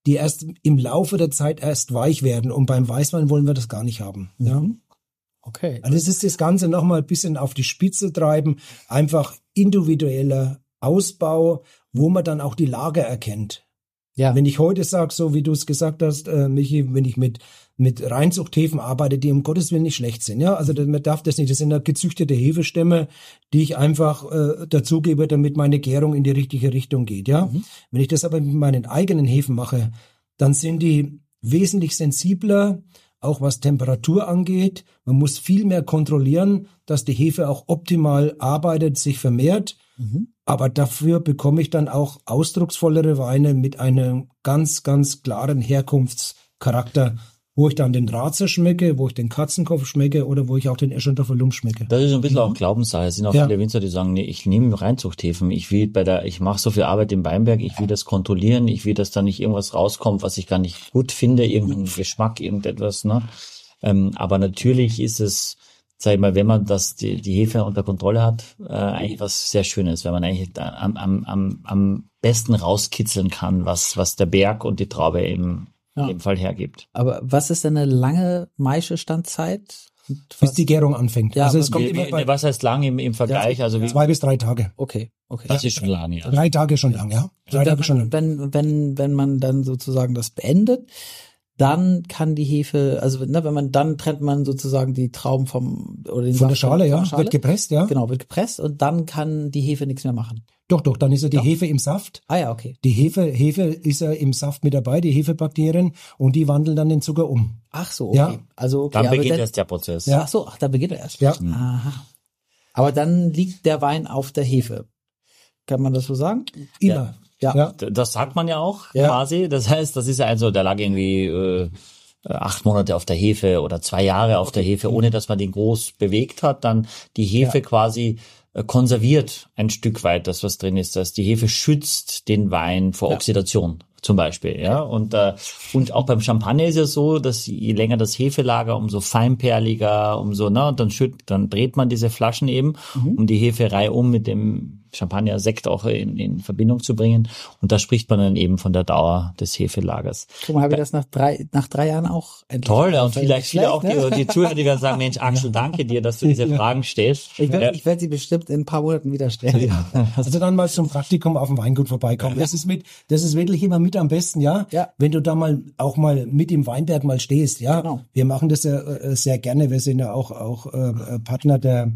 [SPEAKER 10] die erst im Laufe der Zeit erst weich werden. Und beim Weißwein wollen wir das gar nicht haben. Ja.
[SPEAKER 8] Okay.
[SPEAKER 10] Also es ist das Ganze nochmal ein bisschen auf die Spitze treiben, einfach individueller Ausbau, wo man dann auch die Lager erkennt.
[SPEAKER 8] Ja.
[SPEAKER 10] Wenn ich heute sage, so wie du es gesagt hast, Michi, wenn ich mit Reinzuchthefen arbeite, die um Gottes Willen nicht schlecht sind, ja, also man darf das nicht, das sind ja gezüchtete Hefestämme, die ich einfach dazugebe, damit meine Gärung in die richtige Richtung geht, ja. Wenn ich das aber mit meinen eigenen Hefen mache, dann sind die wesentlich sensibler, auch was Temperatur angeht. Man muss viel mehr kontrollieren, dass die Hefe auch optimal arbeitet, sich vermehrt. Aber dafür bekomme ich dann auch ausdrucksvollere Weine mit einem ganz, ganz klaren Herkunftscharakter, wo ich dann den Razer schmecke, wo ich den Katzenkopf schmecke oder wo ich auch den Eschendorfer Lump schmecke.
[SPEAKER 9] Das ist ein bisschen auch Glaubenssache. Es sind auch viele Winzer, die sagen, nee, ich nehme Reinzuchthäfen. Ich mache so viel Arbeit im Weinberg, ich will das kontrollieren, ich will, dass da nicht irgendwas rauskommt, was ich gar nicht gut finde, irgendein Geschmack, irgendetwas, ne? Aber natürlich ist es, sag ich mal, wenn man die Hefe unter Kontrolle hat, eigentlich was sehr Schönes, wenn man eigentlich am besten rauskitzeln kann, was der Berg und die Traube eben in dem Fall hergibt.
[SPEAKER 8] Aber was ist denn eine lange Maischestandzeit?
[SPEAKER 10] Bis die Gärung anfängt.
[SPEAKER 8] Ja,
[SPEAKER 10] also es kommt immer
[SPEAKER 9] was heißt lang im Vergleich? Also
[SPEAKER 10] 2 bis 3 Tage.
[SPEAKER 8] Okay.
[SPEAKER 9] Das ist schon lang, ja.
[SPEAKER 10] 3 Tage schon lang, ja. 3 Tage schon lang.
[SPEAKER 8] Wenn man dann sozusagen das beendet, dann kann die Hefe, also wenn man dann trennt man sozusagen die Trauben von der
[SPEAKER 10] Schale, ja, wird gepresst, ja.
[SPEAKER 8] Genau, wird gepresst und dann kann die Hefe nichts mehr machen.
[SPEAKER 10] Doch, dann ist ja die Hefe im Saft.
[SPEAKER 8] Ah ja, okay.
[SPEAKER 10] Die Hefe ist ja im Saft mit dabei, die Hefebakterien, und die wandeln dann den Zucker um.
[SPEAKER 8] Ach so, okay.
[SPEAKER 10] Ja.
[SPEAKER 8] Also okay,
[SPEAKER 9] dann beginnt erst der Prozess.
[SPEAKER 10] Ja.
[SPEAKER 8] Ach so, da beginnt er erst.
[SPEAKER 10] Ja.
[SPEAKER 8] Aha. Aber dann liegt der Wein auf der Hefe. Kann man das so sagen?
[SPEAKER 10] Immer.
[SPEAKER 8] Ja.
[SPEAKER 9] Das sagt man ja auch quasi. Das heißt, das ist ja also, der lag irgendwie 8 Monate auf der Hefe oder 2 Jahre auf der Hefe, ohne dass man den groß bewegt hat. Dann die Hefe quasi konserviert ein Stück weit das, was drin ist. Die Hefe schützt den Wein vor Oxidation zum Beispiel, ja. Und auch beim Champagner ist es so, dass je länger das Hefelager, umso feinperliger, und dann dreht man diese Flaschen eben, um die Hefe reihum mit dem Champagner-Sekt auch in Verbindung zu bringen. Und da spricht man dann eben von der Dauer des Hefelagers.
[SPEAKER 8] Guck mal, habe ich das nach drei Jahren auch endlich.
[SPEAKER 9] Toll, und vielleicht viele auch die Zuhörer, die dann sagen, Mensch, Axel, danke dir, dass du diese Fragen stellst.
[SPEAKER 8] Ich werd sie bestimmt in ein paar Monaten wieder stellen.
[SPEAKER 10] Ja. Also dann mal zum Praktikum auf dem Weingut vorbeikommen. Das ist wirklich immer mit am besten, ja. Wenn du da auch mal mit im Weinberg mal stehst, ja. Genau. Wir machen das ja sehr gerne. Wir sind ja auch Partner der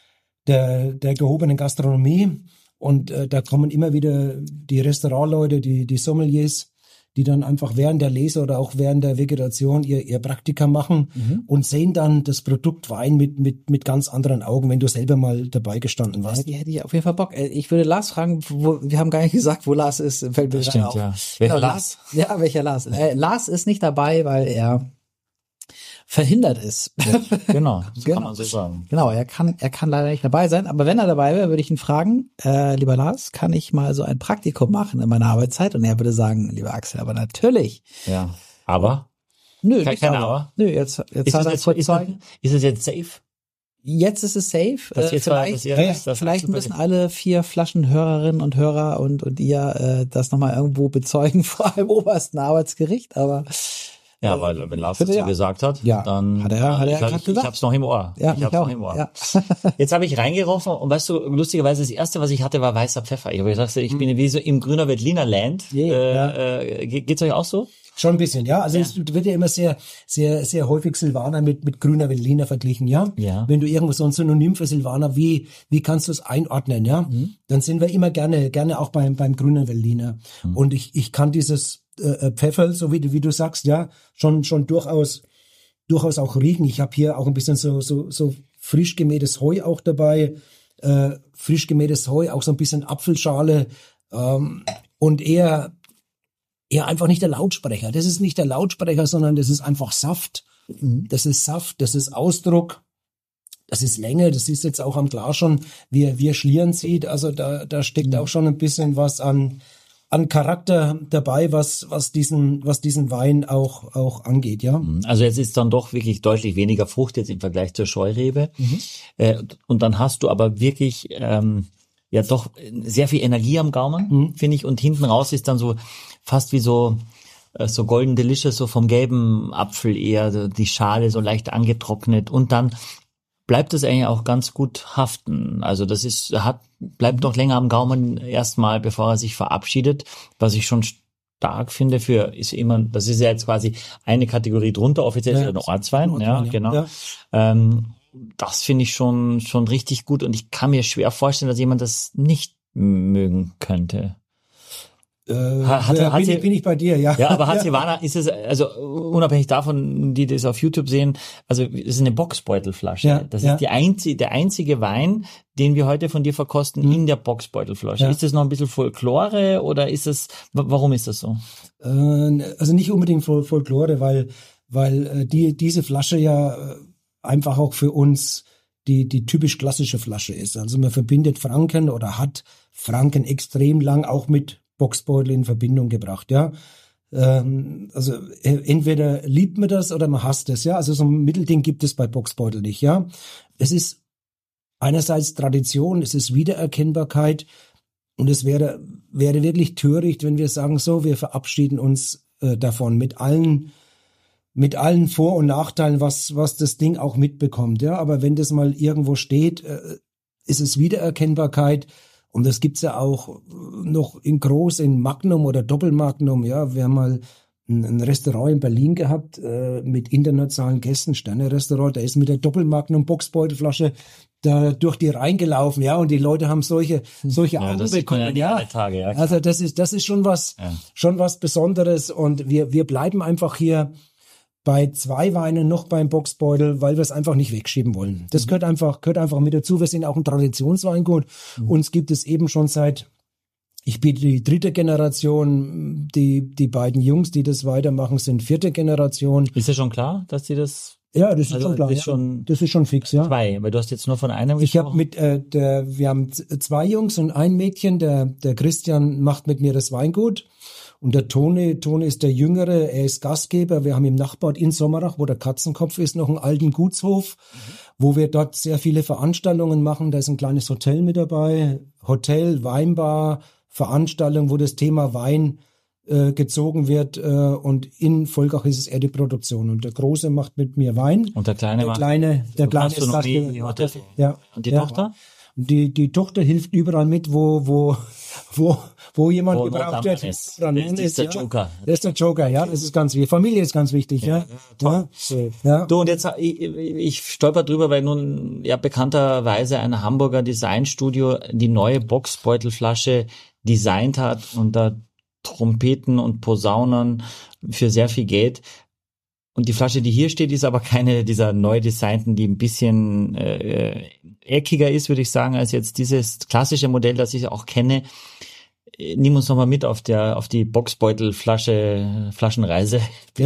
[SPEAKER 10] gehobenen Gastronomie, und da kommen immer wieder die Restaurantleute, die Sommeliers, die dann einfach während der Lese oder auch während der Vegetation ihr Praktika machen und sehen dann das Produkt Wein mit ganz anderen Augen, wenn du selber mal dabei gestanden warst.
[SPEAKER 8] Die hätte ich auf jeden Fall Bock. Ich würde Lars fragen, wir haben gar nicht gesagt, wo Lars ist. Fällt mir
[SPEAKER 9] stimmt,
[SPEAKER 8] auf.
[SPEAKER 9] ja. Welcher Lars?
[SPEAKER 8] Ja, welcher Lars? Lars ist nicht dabei, weil er verhindert ist.
[SPEAKER 9] Ja, genau, kann man so sagen.
[SPEAKER 8] Genau, er kann leider nicht dabei sein, aber wenn er dabei wäre, würde ich ihn fragen, lieber Lars, kann ich mal so ein Praktikum machen in meiner Arbeitszeit? Und er würde sagen, lieber Axel, aber natürlich.
[SPEAKER 9] Ja, aber?
[SPEAKER 8] Nö,
[SPEAKER 9] kein Aber.
[SPEAKER 8] Nö, jetzt hat er vorzeigen.
[SPEAKER 9] Ist es jetzt safe?
[SPEAKER 8] Jetzt ist es safe. Vielleicht müssen alle 4 Flaschenhörerinnen und Hörer und ihr das nochmal irgendwo bezeugen vor einem obersten Arbeitsgericht, aber
[SPEAKER 9] ja, weil wenn Lars das so gesagt hat, dann
[SPEAKER 8] hat er
[SPEAKER 9] ich hab's noch im Ohr.
[SPEAKER 8] Ja,
[SPEAKER 9] ich hab's noch im Ohr. Ja. Jetzt habe ich reingerochen und weißt du, lustigerweise das erste, was ich hatte, war weißer Pfeffer. Ich habe gesagt, ich bin wie so im Grüner Veltliner Land. Geht's euch auch so?
[SPEAKER 10] Schon ein bisschen, ja. Also es wird ja immer sehr, sehr, sehr häufig Silvaner mit grüner Veltliner verglichen, ja. Wenn du irgendwo so ein Synonym für Silvaner, wie kannst du es einordnen, ja? Dann sind wir immer gerne auch beim grünen Veltliner. Und ich kann dieses Pfeffer, so wie du sagst, ja, schon durchaus auch riechen. Ich habe hier auch ein bisschen so frisch gemähtes Heu auch dabei, frisch gemähtes Heu, auch so ein bisschen Apfelschale, und eher einfach nicht der Lautsprecher. Das ist nicht der Lautsprecher, sondern das ist einfach Saft. Das ist Saft, das ist Ausdruck, das ist Länge. Das ist jetzt auch am Glas schon, wie er schlieren sieht. Also da steckt auch schon ein bisschen was an Charakter dabei, was diesen Wein auch angeht, ja.
[SPEAKER 9] Also jetzt ist dann doch wirklich deutlich weniger Frucht jetzt im Vergleich zur Scheurebe. Und dann hast du aber wirklich doch sehr viel Energie am Gaumen, finde ich. Und hinten raus ist dann so fast wie so so Golden Delicious, so vom gelben Apfel eher, die Schale so leicht angetrocknet und dann bleibt es eigentlich auch ganz gut haften. Also das bleibt noch länger am Gaumen erstmal, bevor er sich verabschiedet, was ich schon stark finde das ist ja jetzt quasi eine Kategorie drunter, offiziell ist ja ein Ortswein, ja, genau. Ja. Das finde ich schon richtig gut und ich kann mir schwer vorstellen, dass jemand das nicht mögen könnte.
[SPEAKER 10] Bin ich bei dir, ja.
[SPEAKER 9] Ja, aber Silvana ist es, also unabhängig davon, die das auf YouTube sehen, also es ist eine Boxbeutelflasche. Ja, das ist der einzige Wein, den wir heute von dir verkosten in der Boxbeutelflasche. Ja. Ist das noch ein bisschen Folklore oder warum ist das so?
[SPEAKER 10] Also nicht unbedingt Folklore, weil diese Flasche ja einfach auch für uns die typisch klassische Flasche ist. Also man verbindet Franken oder hat Franken extrem lang auch mit Boxbeutel in Verbindung gebracht, ja. Also entweder liebt man das oder man hasst es, ja. Also so ein Mittelding gibt es bei Boxbeutel nicht, ja. Es ist einerseits Tradition, es ist Wiedererkennbarkeit und es wäre wirklich töricht, wenn wir sagen, so, wir verabschieden uns davon mit allen Vor- und Nachteilen, was das Ding auch mitbekommt, ja. Aber wenn das mal irgendwo steht, ist es Wiedererkennbarkeit. Und das gibt's ja auch noch in Magnum oder Doppelmagnum. Ja, wir haben mal ein Restaurant in Berlin gehabt mit internationalen Gästen, Sterne-Restaurant. Da ist mit der Doppelmagnum Boxbeutelflasche da durch die Reihen gelaufen. Ja, und die Leute haben solche Augen bekommen. Ja, Tage, ja, also das ist schon was Besonderes. Und wir bleiben einfach hier bei 2 Weinen noch beim Boxbeutel, weil wir es einfach nicht wegschieben wollen. Das gehört einfach mit dazu. Wir sind auch ein Traditionsweingut. Uns gibt es eben schon ich biete die 3. Generation, die beiden Jungs, die das weitermachen, sind 4. Generation.
[SPEAKER 9] Ist ja schon klar, dass sie das...
[SPEAKER 10] Ja, das ist schon klar. Das ist schon fix, ja.
[SPEAKER 9] 2, weil du hast jetzt nur von einem gesprochen.
[SPEAKER 10] Wir haben 2 Jungs und ein Mädchen. Der Christian macht mit mir das Weingut. Und der Toni ist der Jüngere, er ist Gastgeber. Wir haben im Nachbarort in Sommerach, wo der Katzenkopf ist, noch einen alten Gutshof, wo wir dort sehr viele Veranstaltungen machen. Da ist ein kleines Hotel mit dabei. Hotel, Weinbar, Veranstaltung, wo das Thema Wein gezogen wird. Und in Volkach ist es eher die Produktion. Und der Große macht mit mir Wein.
[SPEAKER 9] Und der Kleine
[SPEAKER 10] ist Gastgeber.
[SPEAKER 9] Ja. Und die Tochter?
[SPEAKER 10] Die Tochter hilft überall mit, wo jemand gebraucht wird.
[SPEAKER 9] Das ist der Joker.
[SPEAKER 10] Das ist der Joker, ja. Das ist ganz wichtig. Familie ist ganz wichtig, ja.
[SPEAKER 9] Ja. Du, und jetzt, ich stolper drüber, weil nun ja bekannterweise ein Hamburger Designstudio die neue Boxbeutelflasche designt hat und da Trompeten und Posaunen für sehr viel Geld. Und die Flasche, die hier steht, ist aber keine dieser neu designten, die ein bisschen eckiger ist, würde ich sagen, als jetzt dieses klassische Modell, das ich auch kenne. Nimm uns nochmal mit auf die Flaschenreise.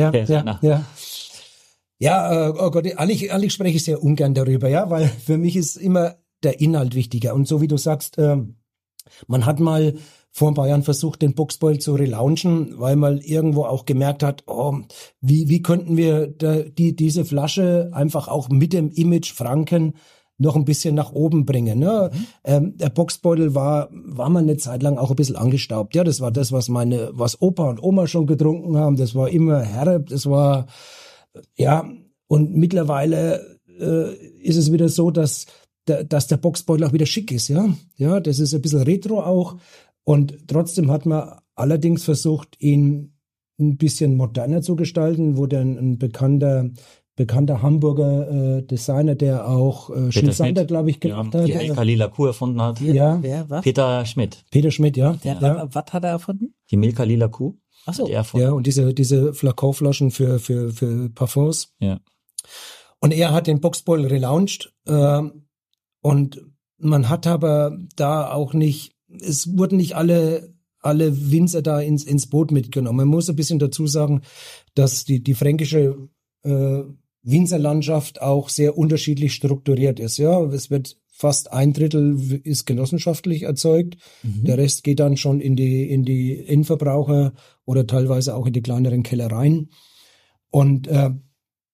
[SPEAKER 10] Ja, oh Gott, eigentlich spreche ich sehr ungern darüber, ja, weil für mich ist immer der Inhalt wichtiger. Und so wie du sagst, man hat mal vor ein paar Jahren versucht, den Boxbeutel zu relaunchen, weil man irgendwo auch gemerkt hat, wie könnten wir diese Flasche einfach auch mit dem Image Franken noch ein bisschen nach oben bringen. Ne? Der Boxbeutel war mal eine Zeit lang auch ein bisschen angestaubt. Ja, das war das, was Opa und Oma schon getrunken haben. Das war immer herb. Das war, ja, und mittlerweile ist es wieder so, dass der Boxbeutel auch wieder schick ist. Ja, das ist ein bisschen retro auch. Und trotzdem hat man allerdings versucht, ihn ein bisschen moderner zu gestalten, wo dann ein bekannter Hamburger Designer, der auch Schnitzsander, glaube ich, gemacht hat.
[SPEAKER 9] Die Milka Lila Kuh erfunden hat.
[SPEAKER 10] Ja.
[SPEAKER 8] Wer, was?
[SPEAKER 9] Peter Schmidt,
[SPEAKER 8] ja. Was hat er erfunden?
[SPEAKER 9] Die Milka Lila Kuh.
[SPEAKER 8] Ach so.
[SPEAKER 10] Ja, und diese Flakonflaschen für Parfums.
[SPEAKER 9] Ja.
[SPEAKER 10] Und er hat den Boxbeutel relaunched. Und man hat aber da auch es wurden nicht alle Winzer da ins Boot mitgenommen. Man muss ein bisschen dazu sagen, dass die fränkische Winzerlandschaft auch sehr unterschiedlich strukturiert ist. Ja, es wird fast 1/3 ist genossenschaftlich erzeugt. Der Rest geht dann schon in die Endverbraucher oder teilweise auch in die kleineren Kellereien. Und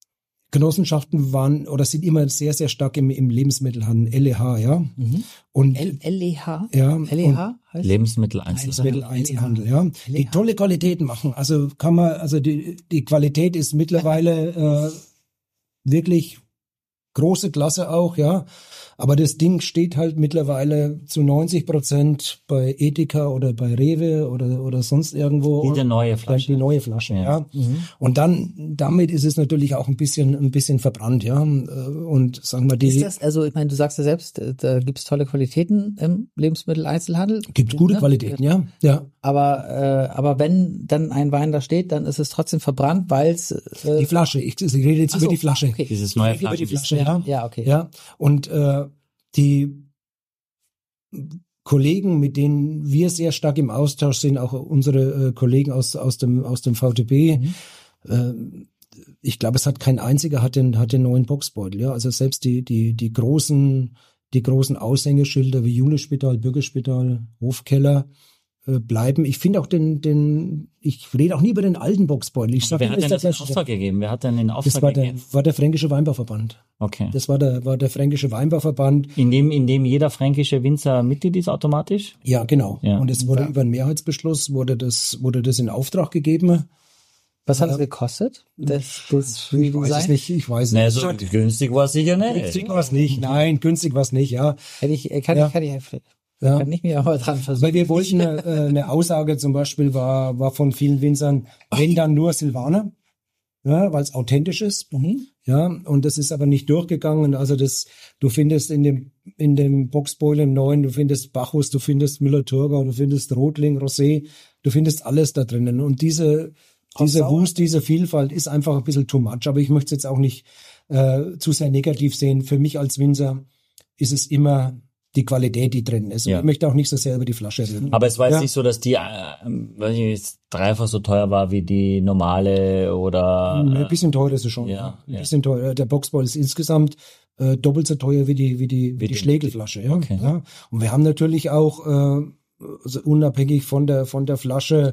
[SPEAKER 10] Genossenschaften waren oder sind immer sehr, sehr stark im Lebensmittelhandel, LEH, ja. Und
[SPEAKER 8] LEH?
[SPEAKER 10] Ja.
[SPEAKER 8] LEH heißt?
[SPEAKER 10] Lebensmitteleinzelhandel, ja. Die tolle Qualität machen. Also die Qualität ist mittlerweile wirklich große Klasse auch, ja. Aber das Ding steht halt mittlerweile zu 90% bei Edeka oder bei Rewe oder sonst irgendwo.
[SPEAKER 9] Die neue Flasche.
[SPEAKER 10] Die neue Flasche, ja. Und damit ist es natürlich auch ein bisschen verbrannt, ja. Und sagen wir
[SPEAKER 8] ist das, also ich meine, du sagst ja selbst, da gibt's tolle Qualitäten im Lebensmitteleinzelhandel.
[SPEAKER 10] Gibt gute Qualitäten, ja.
[SPEAKER 8] Aber wenn dann ein Wein da steht, dann ist es trotzdem verbrannt, weil es
[SPEAKER 10] die Flasche. Ich rede jetzt über die Flasche.
[SPEAKER 8] Okay.
[SPEAKER 9] Dieses neue
[SPEAKER 10] Über die Flasche, ja.
[SPEAKER 8] Ja, okay.
[SPEAKER 10] Ja. Und die Kollegen, mit denen wir sehr stark im Austausch sind, auch unsere Kollegen aus dem VTB, ich glaube, es hat kein einziger hat den neuen Boxbeutel, ja. Also selbst die großen Aushängeschilder wie Julispital, Bürgerspital, Hofkeller bleiben. Ich finde auch ich rede auch nie über den alten Boxbeutel.
[SPEAKER 9] Wer hat denn das in Auftrag gegeben? Wer hat denn den Auftrag gegeben?
[SPEAKER 10] Das war der Fränkische Weinbauverband.
[SPEAKER 9] Okay.
[SPEAKER 10] Das war der Fränkische Weinbauverband.
[SPEAKER 9] In dem jeder fränkische Winzer Mitglied ist automatisch?
[SPEAKER 10] Ja, genau.
[SPEAKER 9] Ja.
[SPEAKER 10] Und es wurde über einen Mehrheitsbeschluss wurde das in Auftrag gegeben.
[SPEAKER 8] Was hat es gekostet?
[SPEAKER 10] Ich weiß es nicht.
[SPEAKER 9] Nee, so günstig war es sicher nicht.
[SPEAKER 10] Günstig war es nicht. Nein, günstig war es nicht, ja.
[SPEAKER 8] Kann ich mich aber dran versuchen.
[SPEAKER 10] Weil wir wollten eine Aussage zum Beispiel war von vielen Winzern, wenn dann nur Silvaner, ja, weil es authentisch ist. Ja, und das ist aber nicht durchgegangen. Also du findest in dem Boxbeutel im Neuen, du findest Bacchus, du findest Müller-Thurgau, du findest Rotling, Rosé, du findest alles da drinnen. Und diese Wust, diese Vielfalt ist einfach ein bisschen too much. Aber ich möchte es jetzt auch nicht zu sehr negativ sehen. Für mich als Winzer ist es immer die Qualität, die drin ist. Ja. Ich möchte auch nicht so sehr über die Flasche reden.
[SPEAKER 9] Aber es war jetzt nicht so, dass die dreifach so teuer war wie die normale oder...
[SPEAKER 10] Ein bisschen teuer ist es schon.
[SPEAKER 9] Ja.
[SPEAKER 10] Ein bisschen teuer. Der Boxbeutel ist insgesamt doppelt so teuer wie die Schlägelflasche. Ja?
[SPEAKER 9] Okay.
[SPEAKER 10] Ja. Und wir haben natürlich auch also unabhängig von der Flasche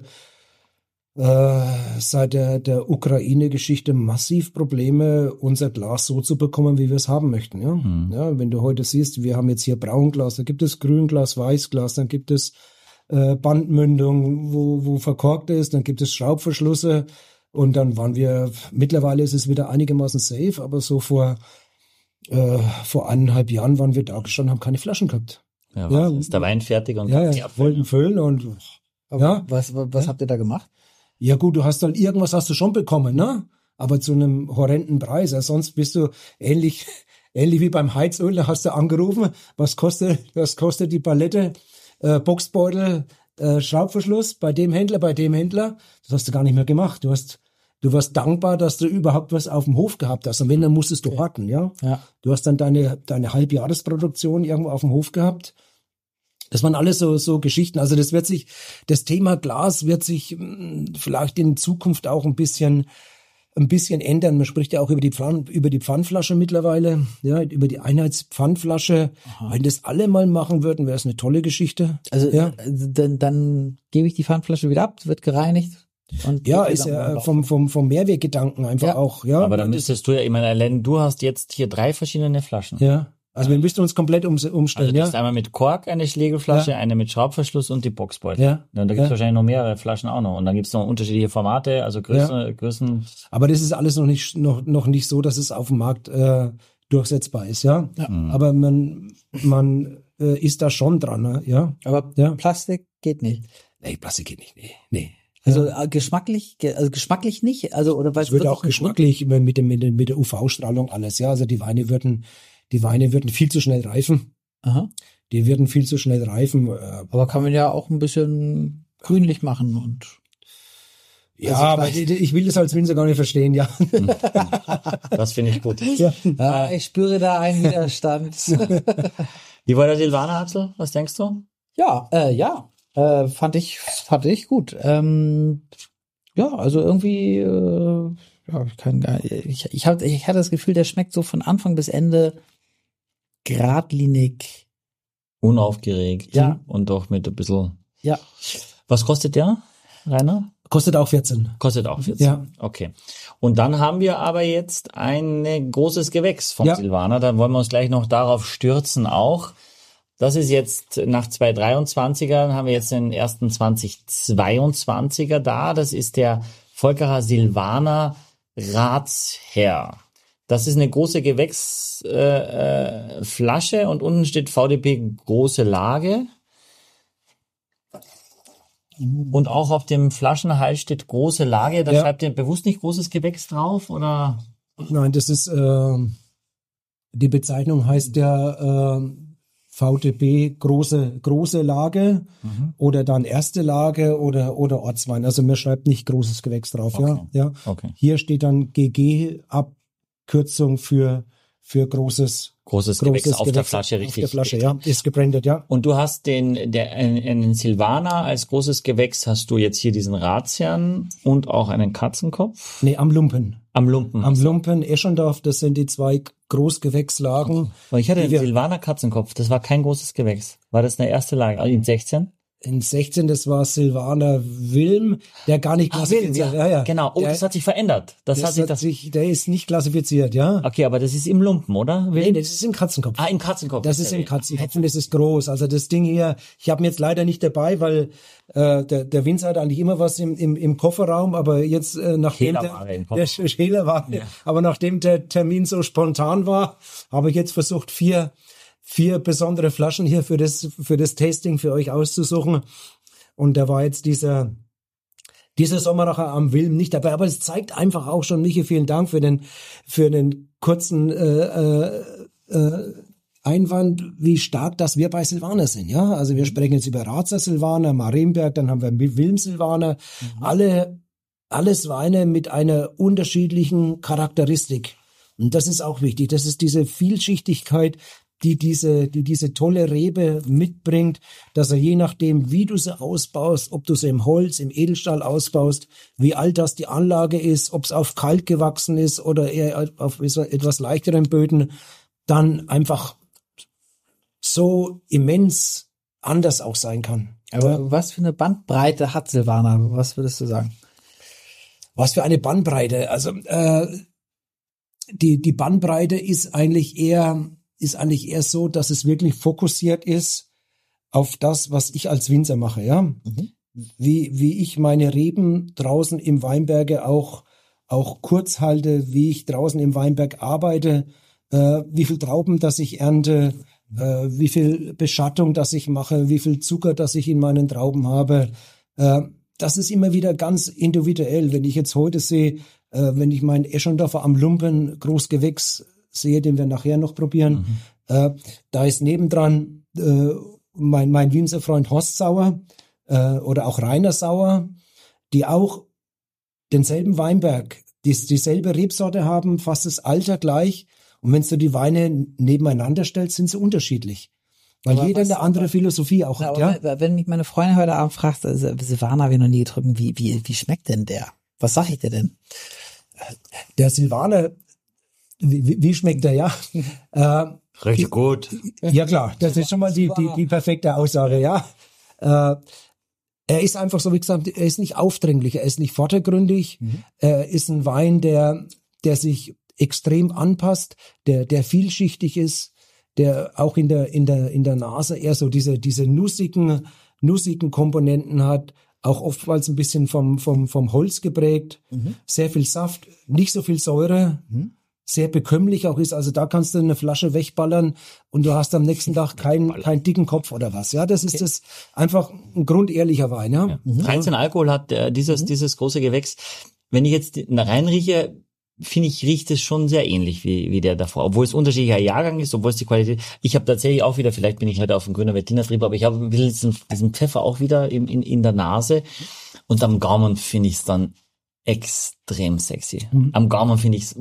[SPEAKER 10] seit der Ukraine-Geschichte massiv Probleme, unser Glas so zu bekommen, wie wir es haben möchten. Ja? Ja, wenn du heute siehst, wir haben jetzt hier Braunglas, da gibt es Grünglas, Weißglas, dann gibt es Bandmündung, wo verkorkt ist, dann gibt es Schraubverschlüsse und dann mittlerweile ist es wieder einigermaßen safe, aber so vor 1,5 Jahren waren wir da gestanden, haben keine Flaschen gehabt.
[SPEAKER 9] Ja, ist der Wein fertig und
[SPEAKER 10] wollten füllen und
[SPEAKER 8] Was habt ihr da gemacht?
[SPEAKER 10] Ja gut, irgendwas hast du schon bekommen, ne? Aber zu einem horrenden Preis. Ja, sonst bist du ähnlich wie beim Heizöl, da hast du angerufen, was kostet die Palette, Boxbeutel, Schraubverschluss bei dem Händler. Das hast du gar nicht mehr gemacht. Du warst dankbar, dass du überhaupt was auf dem Hof gehabt hast. Und wenn, dann musstest du horten, ja? Du hast dann deine Halbjahresproduktion irgendwo auf dem Hof gehabt. Das waren alles so Geschichten. Also das Thema Glas wird sich vielleicht in Zukunft auch ein bisschen ändern. Man spricht ja auch über die Pfandflasche mittlerweile, ja, über die Einheitspfandflasche. Aha. Wenn das alle mal machen würden, wäre es eine tolle Geschichte.
[SPEAKER 8] Also dann gebe ich die Pfandflasche wieder ab, wird gereinigt. Und
[SPEAKER 10] ja, ist ja vom Mehrweggedanken einfach auch. Ja.
[SPEAKER 9] Aber dann müsstest du ja, ich meine, du hast jetzt hier 3 verschiedene Flaschen.
[SPEAKER 10] Ja. Also wir müssten uns komplett umstellen.
[SPEAKER 9] Also du hast einmal mit Kork eine Schlägelflasche, eine mit Schraubverschluss und die Boxbeutel.
[SPEAKER 10] Ja.
[SPEAKER 9] Und da gibt es wahrscheinlich noch mehrere Flaschen auch noch. Und dann gibt es noch unterschiedliche Formate, also Größen.
[SPEAKER 10] Aber das ist alles noch nicht so, dass es auf dem Markt durchsetzbar ist, ja. Aber man ist da schon dran, ne? Ja.
[SPEAKER 8] Aber Plastik geht nicht.
[SPEAKER 10] Nee, Plastik geht nicht. Nee.
[SPEAKER 8] Also geschmacklich nicht, also oder weil
[SPEAKER 10] es wird auch geschmacklich mit der UV-Strahlung alles, ja. Also die Weine würden viel zu schnell reifen.
[SPEAKER 8] Aha.
[SPEAKER 10] Die würden viel zu schnell reifen.
[SPEAKER 8] Aber kann man ja auch ein bisschen grünlich machen und.
[SPEAKER 10] Ja, aber ich will das als Winzer gar nicht verstehen, ja.
[SPEAKER 9] Das finde ich gut.
[SPEAKER 8] Ja, ich spüre da einen Widerstand.
[SPEAKER 9] Wie war der Silvaner, Axel? Was denkst du?
[SPEAKER 8] Fand ich gut. Also irgendwie, ich hatte das Gefühl, der schmeckt so von Anfang bis Ende geradlinig.
[SPEAKER 9] Unaufgeregt.
[SPEAKER 8] Ja.
[SPEAKER 9] Und doch mit ein bisschen.
[SPEAKER 8] Ja.
[SPEAKER 9] Was kostet der, Rainer?
[SPEAKER 10] Kostet auch 14.
[SPEAKER 9] Kostet auch 14.
[SPEAKER 10] Ja.
[SPEAKER 9] Okay. Und dann haben wir aber jetzt ein großes Gewächs vom Silvaner. Dann wollen wir uns gleich noch darauf stürzen auch. Das ist jetzt nach 223er, haben wir jetzt den ersten 2022er da. Das ist der Volkerer Silvaner Ratsherr. Das ist eine große Gewächsflasche und unten steht VDP große Lage. Und auch auf dem Flaschenhals steht große Lage. Da schreibt ihr bewusst nicht großes Gewächs drauf, oder?
[SPEAKER 10] Nein, das ist, die Bezeichnung heißt ja VDP große Lage oder dann erste Lage oder Ortswein. Also man schreibt nicht großes Gewächs drauf.
[SPEAKER 9] Okay.
[SPEAKER 10] Ja.
[SPEAKER 9] Okay.
[SPEAKER 10] Hier steht dann GG-Abkürzung für großes
[SPEAKER 9] Gewächs auf der Flasche, richtig.
[SPEAKER 10] Auf der Flasche, ja, ist gebrandet, ja.
[SPEAKER 9] Und du hast einen Silvaner als großes Gewächs, hast du jetzt hier diesen Ratsherrn und auch einen Katzenkopf?
[SPEAKER 10] Nee, am Lumpen.
[SPEAKER 9] Am Lumpen.
[SPEAKER 10] Am Lumpen, Eschendorf, das sind die zwei Großgewächslagen.
[SPEAKER 9] Okay. Weil ich hatte den Silvaner Katzenkopf, das war kein großes Gewächs. War das eine erste Lage? Also in 16?
[SPEAKER 10] In 16, das war Silvaner Wilm, der gar nicht klassifiziert.
[SPEAKER 9] Ja, genau. Oh, das hat sich verändert.
[SPEAKER 10] Der ist nicht klassifiziert, ja.
[SPEAKER 9] Okay, aber das ist im Lumpen, oder?
[SPEAKER 10] Nee, das ist im Katzenkopf.
[SPEAKER 9] Ah, im Katzenkopf.
[SPEAKER 10] Das ist im Katzenkopf und das ist groß. Also das Ding hier, ich habe ihn jetzt leider nicht dabei, weil der Winzer hat eigentlich immer was im Kofferraum, aber jetzt nachdem der Schälerware, ja. Aber nachdem der Termin so spontan war, habe ich jetzt versucht, vier besondere Flaschen hier für das Tasting für euch auszusuchen. Und da war jetzt dieser Sommeracher am Wilm nicht dabei. Aber es zeigt einfach auch schon, Michi, vielen Dank für den kurzen Einwand, wie stark das wir bei Silvaner sind. Ja, also wir sprechen jetzt über Ratzer Silvaner, Marienberg, dann haben wir Wilm Silvaner. Alles Weine mit einer unterschiedlichen Charakteristik. Und das ist auch wichtig. Das ist diese Vielschichtigkeit, die diese tolle Rebe mitbringt, dass er je nachdem, wie du sie ausbaust, ob du sie im Holz, im Edelstahl ausbaust, wie alt das die Anlage ist, ob es auf kalt gewachsen ist oder eher auf etwas leichteren Böden, dann einfach so immens anders auch sein kann.
[SPEAKER 8] Aber was für eine Bandbreite hat Silvaner? Was würdest du sagen?
[SPEAKER 10] Was für eine Bandbreite? Also die Bandbreite ist eigentlich eher so, dass es wirklich fokussiert ist auf das, was ich als Winzer mache, ja. Wie ich meine Reben draußen im Weinberge auch kurz halte, wie ich draußen im Weinberg arbeite, wie viel Trauben, dass ich ernte, wie viel Beschattung, dass ich mache, wie viel Zucker, dass ich in meinen Trauben habe. Das ist immer wieder ganz individuell. Wenn ich jetzt heute sehe, wenn ich meinen Eschendorfer am Lumpen Großgewächs sehe, den wir nachher noch probieren. Da ist nebendran mein Winzerfreund Horst Sauer oder auch Rainer Sauer, die auch denselben Weinberg, dieselbe Rebsorte haben, fast das Alter gleich. Und wenn du die Weine nebeneinander stellst, sind sie unterschiedlich. Weil jeder eine andere Philosophie auch hat. Ja?
[SPEAKER 8] Wenn mich meine Freundin heute Abend fragt, Silvaner habe ich noch nie getrunken, wie schmeckt denn der? Was sag ich dir denn?
[SPEAKER 10] Der Silvaner, wie schmeckt der, ja?
[SPEAKER 5] Richtig gut.
[SPEAKER 10] Ja klar, das ist schon mal die perfekte Aussage, ja. Er ist einfach so, wie gesagt, er ist nicht aufdringlich, er ist nicht vordergründig, er ist ein Wein, der sich extrem anpasst, der vielschichtig ist, der auch in der Nase eher so diese nussigen Komponenten hat, auch oftmals ein bisschen vom Holz geprägt, sehr viel Saft, nicht so viel Säure, sehr bekömmlich auch ist. Also da kannst du eine Flasche wegballern und du hast am nächsten Tag keinen dicken Kopf oder was. Ja, das ist das einfach ein grundehrlicher Wein. Ja.
[SPEAKER 9] 13 Alkohol hat dieses große Gewächs. Wenn ich jetzt reinrieche, finde ich, riecht es schon sehr ähnlich wie der davor. Obwohl es unterschiedlicher Jahrgang ist, obwohl es die Qualität... Ich habe tatsächlich auch wieder, vielleicht bin ich heute auf dem Grüner Veltliner-Trieb, aber ich habe diesen Pfeffer auch wieder in der Nase. Und am Gaumen finde ich es dann extrem sexy. Am Gaumen finde ich es,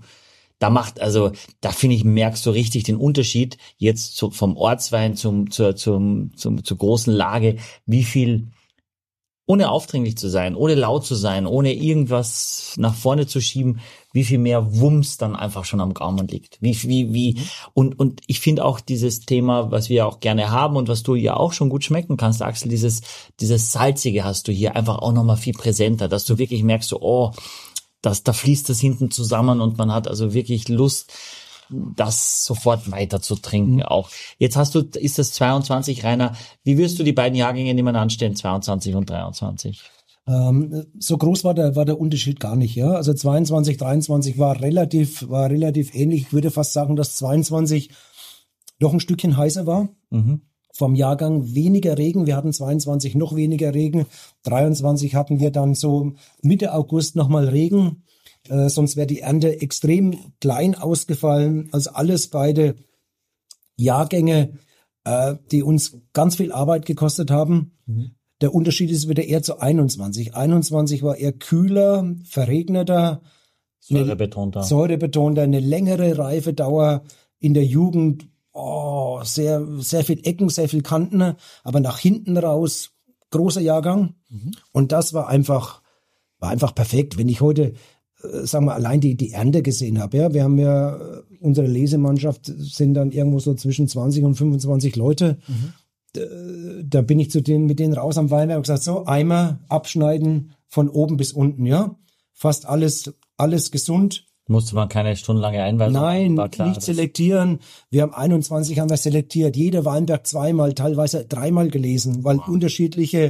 [SPEAKER 9] da finde ich, merkst du richtig den Unterschied jetzt vom Ortswein zur großen Lage, wie viel ohne aufdringlich zu sein, ohne laut zu sein, ohne irgendwas nach vorne zu schieben, wie viel mehr Wumms dann einfach schon am Gaumen liegt. Und ich finde auch dieses Thema, was wir auch gerne haben und was du ja auch schon gut schmecken kannst, Axel, dieses Salzige hast du hier einfach auch nochmal viel präsenter, dass du wirklich merkst, so, da fließt das hinten zusammen und man hat also wirklich Lust, das sofort weiter zu trinken auch. Jetzt ist das 22, Rainer. Wie wirst du die beiden Jahrgänge nebeneinander anstellen, 22 und 23?
[SPEAKER 10] So groß war der Unterschied gar nicht, ja. Also 22, 23 war relativ ähnlich. Ich würde fast sagen, dass 22 noch ein Stückchen heißer war. Vom Jahrgang weniger Regen. Wir hatten 22 noch weniger Regen. 23 hatten wir dann so Mitte August nochmal Regen. Sonst wäre die Ernte extrem klein ausgefallen. Also alles beide Jahrgänge, die uns ganz viel Arbeit gekostet haben. Der Unterschied ist wieder eher zu 21. 21 war eher kühler, verregneter, säurebetonter, eine längere Reifedauer in der Jugend. Sehr, sehr viel Ecken, sehr viel Kanten, aber nach hinten raus großer Jahrgang. Und das war einfach perfekt. Wenn ich heute sagen wir, allein die Ernte gesehen habe. Ja, wir haben ja, unsere Lesemannschaft sind dann irgendwo so zwischen 20 und 25 Leute. Da bin ich mit denen raus am Weinberg und gesagt, so, Eimer abschneiden von oben bis unten, ja. Fast alles gesund.
[SPEAKER 9] Musste man keine stundenlange Einweisung?
[SPEAKER 10] Nein, nicht selektieren. Wir haben 21 haben wir selektiert. Jeder Weinberg zweimal, teilweise dreimal gelesen, weil unterschiedliche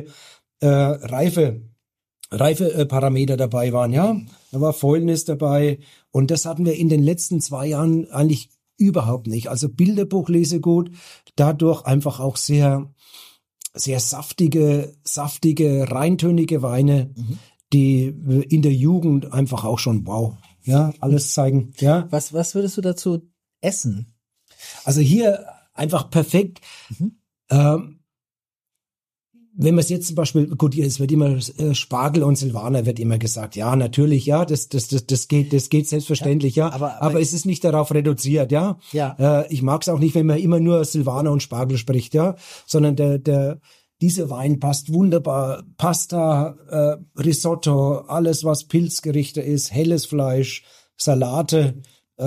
[SPEAKER 10] Reifeparameter dabei waren, ja. Da war Fäulnis dabei und das hatten wir in den letzten 2 Jahren eigentlich überhaupt nicht. Also Bilderbuchlesegut, dadurch einfach auch sehr, sehr saftige, reintönige Weine, die in der Jugend einfach auch schon, wow, ja, alles zeigen, ja.
[SPEAKER 8] Was würdest du dazu essen?
[SPEAKER 10] Also hier einfach perfekt, wenn man es jetzt zum Beispiel, gut, es wird immer Spargel und Silvaner wird immer gesagt, ja, natürlich, ja, das geht selbstverständlich, ja, aber es ist nicht darauf reduziert, ja. Ich mag es auch nicht, wenn man immer nur Silvaner und Spargel spricht, ja, sondern dieser Wein passt wunderbar, Pasta, Risotto, alles was Pilzgerichte ist, helles Fleisch, Salate,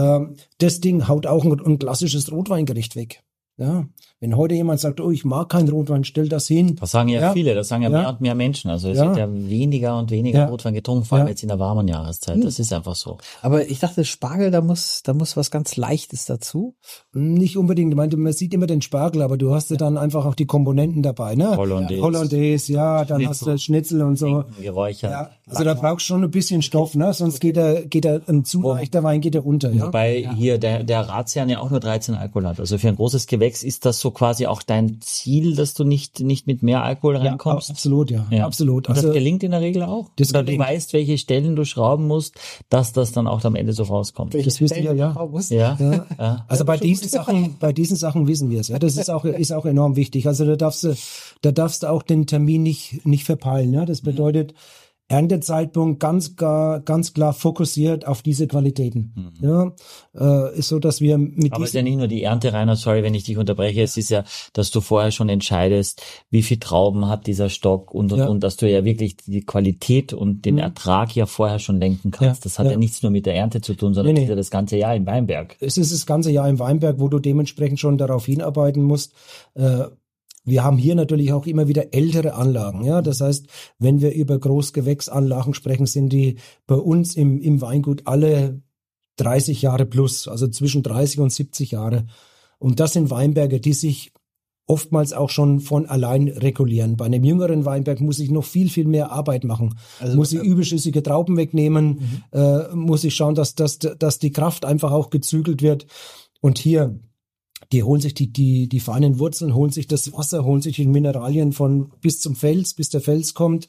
[SPEAKER 10] das Ding haut auch ein klassisches Rotweingericht weg. Ja, wenn heute jemand sagt, oh, ich mag keinen Rotwein, stell das hin.
[SPEAKER 9] Das sagen ja viele, das sagen ja mehr und mehr Menschen. Also es wird ja weniger und weniger Rotwein getrunken, vor allem jetzt in der warmen Jahreszeit. Das ist einfach so.
[SPEAKER 8] Aber ich dachte, Spargel, da muss was ganz Leichtes dazu.
[SPEAKER 10] Nicht unbedingt. Ich meine, man sieht immer den Spargel, aber du hast ja dann einfach auch die Komponenten dabei, ne? Hollandaise, ja, dann hast du Schnitzel und so.
[SPEAKER 9] Geräuchert.
[SPEAKER 10] Ja, also da brauchst du schon ein bisschen Stoff, ne? Sonst geht ein zu leichter Wein geht unter. Ja?
[SPEAKER 9] Wobei hier der Razian ja auch nur 13 Alkohol hat. Also für ein großes Gewächs ist das so quasi auch dein Ziel, dass du nicht mit mehr Alkohol reinkommst?
[SPEAKER 10] Ja, absolut, ja. Absolut.
[SPEAKER 9] Und das gelingt in der Regel auch? Oder du weißt, welche Stellen du schrauben musst, dass das dann auch am Ende so rauskommt?
[SPEAKER 10] Das wisst ihr ja. Also bei diesen Sachen wissen wir es. Ja, das ist auch enorm wichtig. Also da darfst du auch den Termin nicht verpeilen. Ja, das bedeutet Erntezeitpunkt ganz klar fokussiert auf diese Qualitäten. Ja, ist so, dass wir
[SPEAKER 9] Aber es ist ja nicht nur die Ernte, Rainer, sorry, wenn ich dich unterbreche. Es ist ja, dass du vorher schon entscheidest, wie viel Trauben hat dieser Stock und, dass du ja wirklich die Qualität und den Ertrag ja vorher schon lenken kannst. Das hat ja nichts nur mit der Ernte zu tun, sondern ist ja das ganze Jahr im Weinberg.
[SPEAKER 10] Es ist das ganze Jahr im Weinberg, wo du dementsprechend schon darauf hinarbeiten musst. Wir haben hier natürlich auch immer wieder ältere Anlagen. Ja, das heißt, wenn wir über Großgewächsanlagen sprechen, sind die bei uns im Weingut alle 30 Jahre plus, also zwischen 30 und 70 Jahre. Und das sind Weinberge, die sich oftmals auch schon von allein regulieren. Bei einem jüngeren Weinberg muss ich noch viel, viel mehr Arbeit machen. Also, muss ich überschüssige Trauben wegnehmen, muss ich schauen, dass die Kraft einfach auch gezügelt wird. Und hier, die holen sich die feinen Wurzeln, holen sich das Wasser, holen sich die Mineralien von bis zum Fels, bis der Fels kommt.